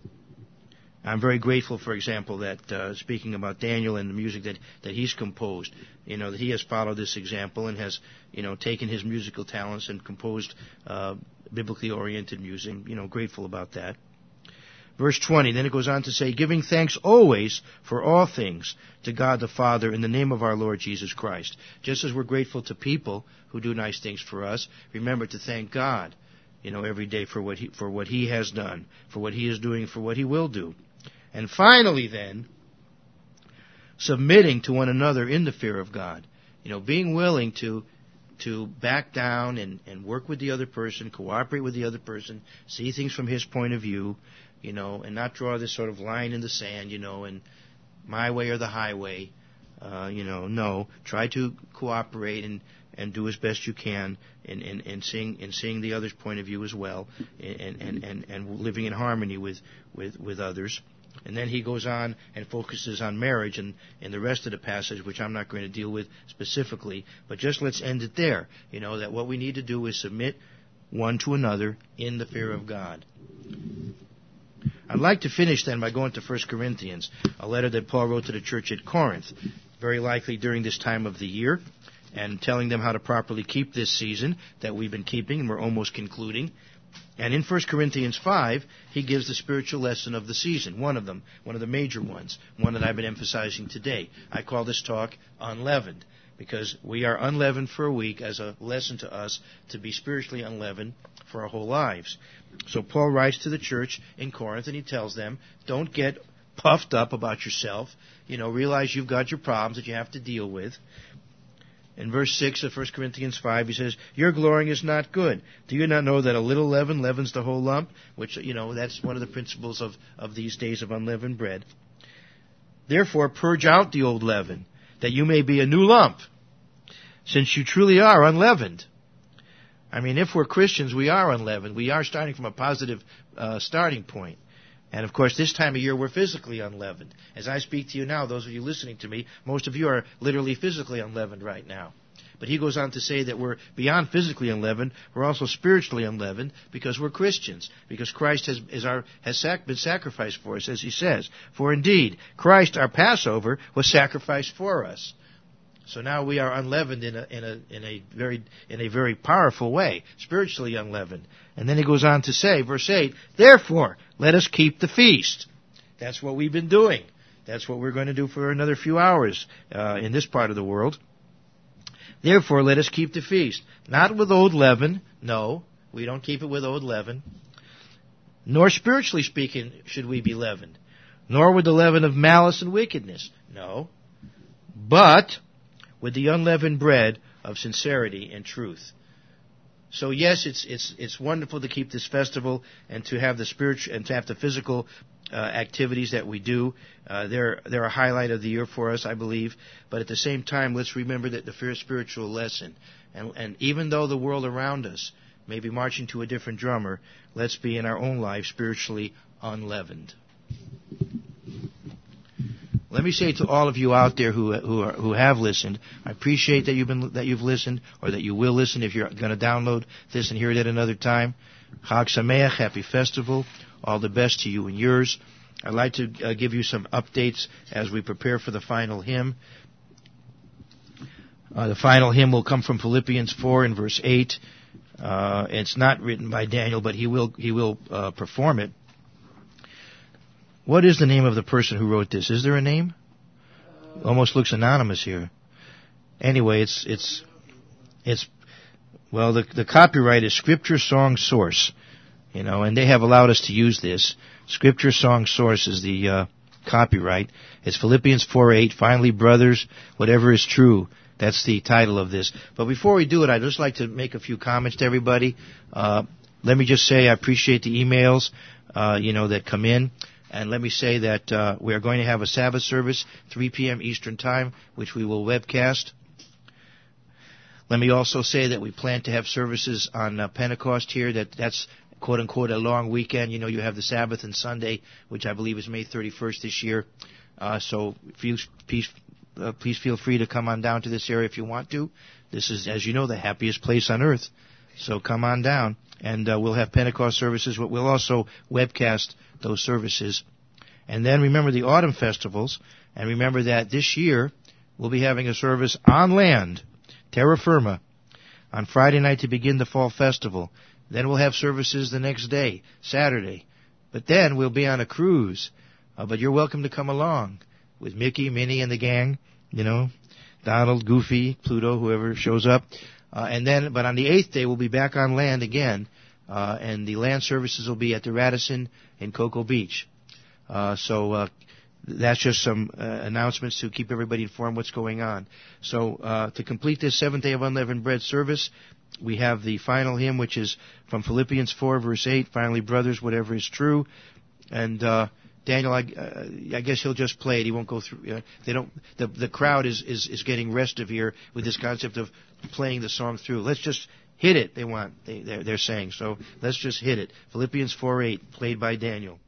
I'm very grateful, for example, that uh, speaking about Daniel and the music that, that he's composed, you know, that he has followed this example and has, you know, taken his musical talents and composed uh, biblically oriented music. You know, grateful about that. Verse twenty, then it goes on to say, giving thanks always for all things to God the Father in the name of our Lord Jesus Christ. Just as we're grateful to people who do nice things for us, remember to thank God, you know, every day for what he, for what He has done, for what He is doing, for what He will do. And finally then, submitting to one another in the fear of God. You know, being willing to to back down and, and work with the other person, cooperate with the other person, see things from his point of view, you know, and not draw this sort of line in the sand, you know, and my way or the highway, uh, you know, no. Try to cooperate and, and do as best you can in, in, in seeing in seeing the other's point of view as well, and, and, and, and living in harmony with, with, with others. And then he goes on and focuses on marriage and in the rest of the passage, which I'm not going to deal with specifically, but just let's end it there. You know, that what we need to do is submit one to another in the fear of God. I'd like to finish then by going to First Corinthians, a letter that Paul wrote to the church at Corinth, very likely during this time of the year, and telling them how to properly keep this season that we've been keeping, and we're almost concluding. And in First Corinthians five, he gives the spiritual lesson of the season, one of them, one of the major ones, one that I've been emphasizing today. I call this talk Unleavened, because we are unleavened for a week as a lesson to us to be spiritually unleavened for our whole lives. So Paul writes to the church in Corinth, and he tells them, don't get puffed up about yourself. You know, realize you've got your problems that you have to deal with. In verse six of First Corinthians five, he says, your glorying is not good. Do you not know that a little leaven leavens the whole lump? Which, you know, that's one of the principles of, of these days of unleavened bread. Therefore, purge out the old leaven, that you may be a new lump, since you truly are unleavened. I mean, if we're Christians, we are unleavened. We are starting from a positive uh, starting point. And, of course, this time of year, we're physically unleavened. As I speak to you now, those of you listening to me, most of you are literally physically unleavened right now. But he goes on to say that we're beyond physically unleavened, we're also spiritually unleavened because we're Christians, because Christ has, is our, has sac- been sacrificed for us, as he says. For indeed, Christ, our Passover, was sacrificed for us. So now we are unleavened in a, in a, in a very, in a very powerful way, spiritually unleavened. And then he goes on to say, verse eight, therefore, let us keep the feast. That's what we've been doing. That's what we're going to do for another few hours uh, in this part of the world. Therefore, let us keep the feast. Not with old leaven. No, we don't keep it with old leaven. Nor spiritually speaking should we be leavened. Nor with the leaven of malice and wickedness. No. But with the unleavened bread of sincerity and truth. So yes, it's it's it's wonderful to keep this festival and to have the spiritual and to have the physical uh, activities that we do. Uh, they're they're a highlight of the year for us, I believe. But at the same time, let's remember that the first spiritual lesson. And and even though the world around us may be marching to a different drummer, let's be in our own life spiritually unleavened. Let me say to all of you out there who who, are, who have listened, I appreciate that you've been that you've listened, or that you will listen if you're going to download this and hear it at another time. Chag Sameach, happy festival, all the best to you and yours. I'd like to uh, give you some updates as we prepare for the final hymn. Uh, the final hymn will come from Philippians four in verse eight. Uh, it's not written by Daniel, but he will he will uh, perform it. What is the name of the person who wrote this? Is there a name? Almost looks anonymous here. Anyway, it's it's it's well, the the copyright is Scripture Song Source, you know, and they have allowed us to use this. Scripture Song Source is the uh, copyright. It's Philippians four eight. Finally, brothers, whatever is true. That's the title of this. But before we do it, I'd just like to make a few comments to everybody. Uh, let me just say I appreciate the emails, uh, you know, that come in. And let me say that uh, we are going to have a Sabbath service, three p.m. Eastern Time, which we will webcast. Let me also say that we plan to have services on uh, Pentecost here. That that's quote unquote a long weekend. You know, you have the Sabbath and Sunday, which I believe is May thirty-first this year. Uh, so please, please, uh, please feel free to come on down to this area if you want to. This is, as you know, the happiest place on earth. So come on down, and uh, we'll have Pentecost services. We'll also webcast those services. And then remember the autumn festivals, and remember that this year we'll be having a service on land, terra firma, on Friday night to begin the fall festival. Then we'll have services the next day, Saturday. But then we'll be on a cruise. Uh, but you're welcome to come along with Mickey, Minnie, and the gang, you know, Donald, Goofy, Pluto, whoever shows up. Uh, and then, but on the eighth day, we'll be back on land again. Uh, and the land services will be at the Radisson in Cocoa Beach. Uh, so uh, that's just some uh, announcements to keep everybody informed what's going on. So uh, to complete this Seventh Day of Unleavened Bread service, we have the final hymn, which is from Philippians four, verse eight, finally, brothers, whatever is true. And uh, Daniel, I, uh, I guess he'll just play it. He won't go through. Uh, they don't. The, the crowd is, is, is getting restive here with this concept of playing the song through. Let's just hit it, they want. They, they're, they're saying. So let's just hit it. Philippians four eight, played by Daniel.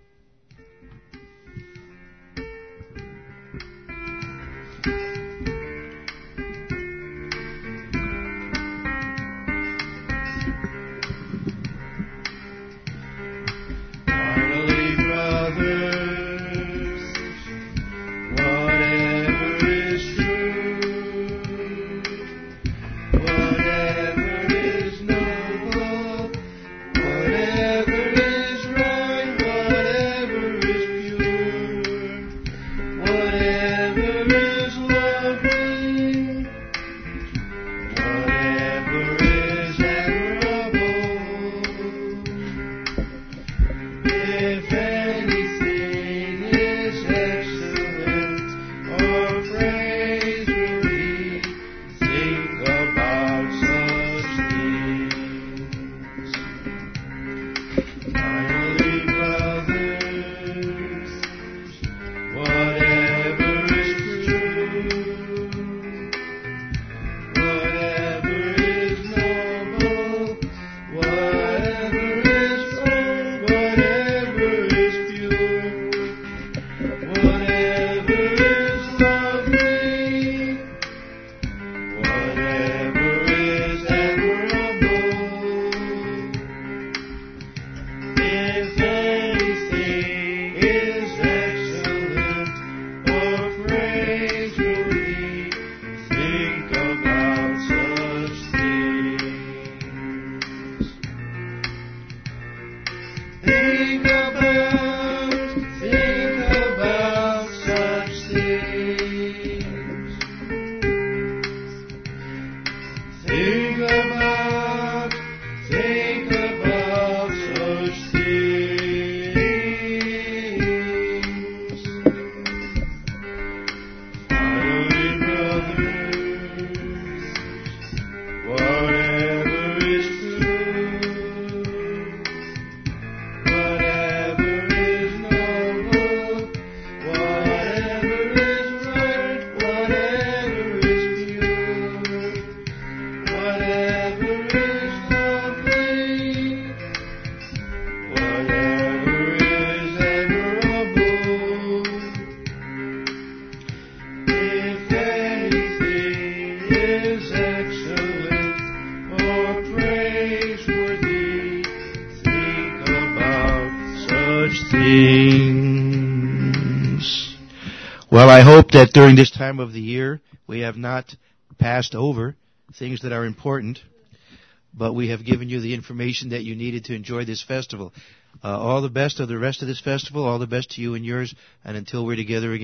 Well, I hope that during this time of the year we have not passed over things that are important, but we have given you the information that you needed to enjoy this festival. Uh, all the best of the rest of this festival, all the best to you and yours, and until we're together again.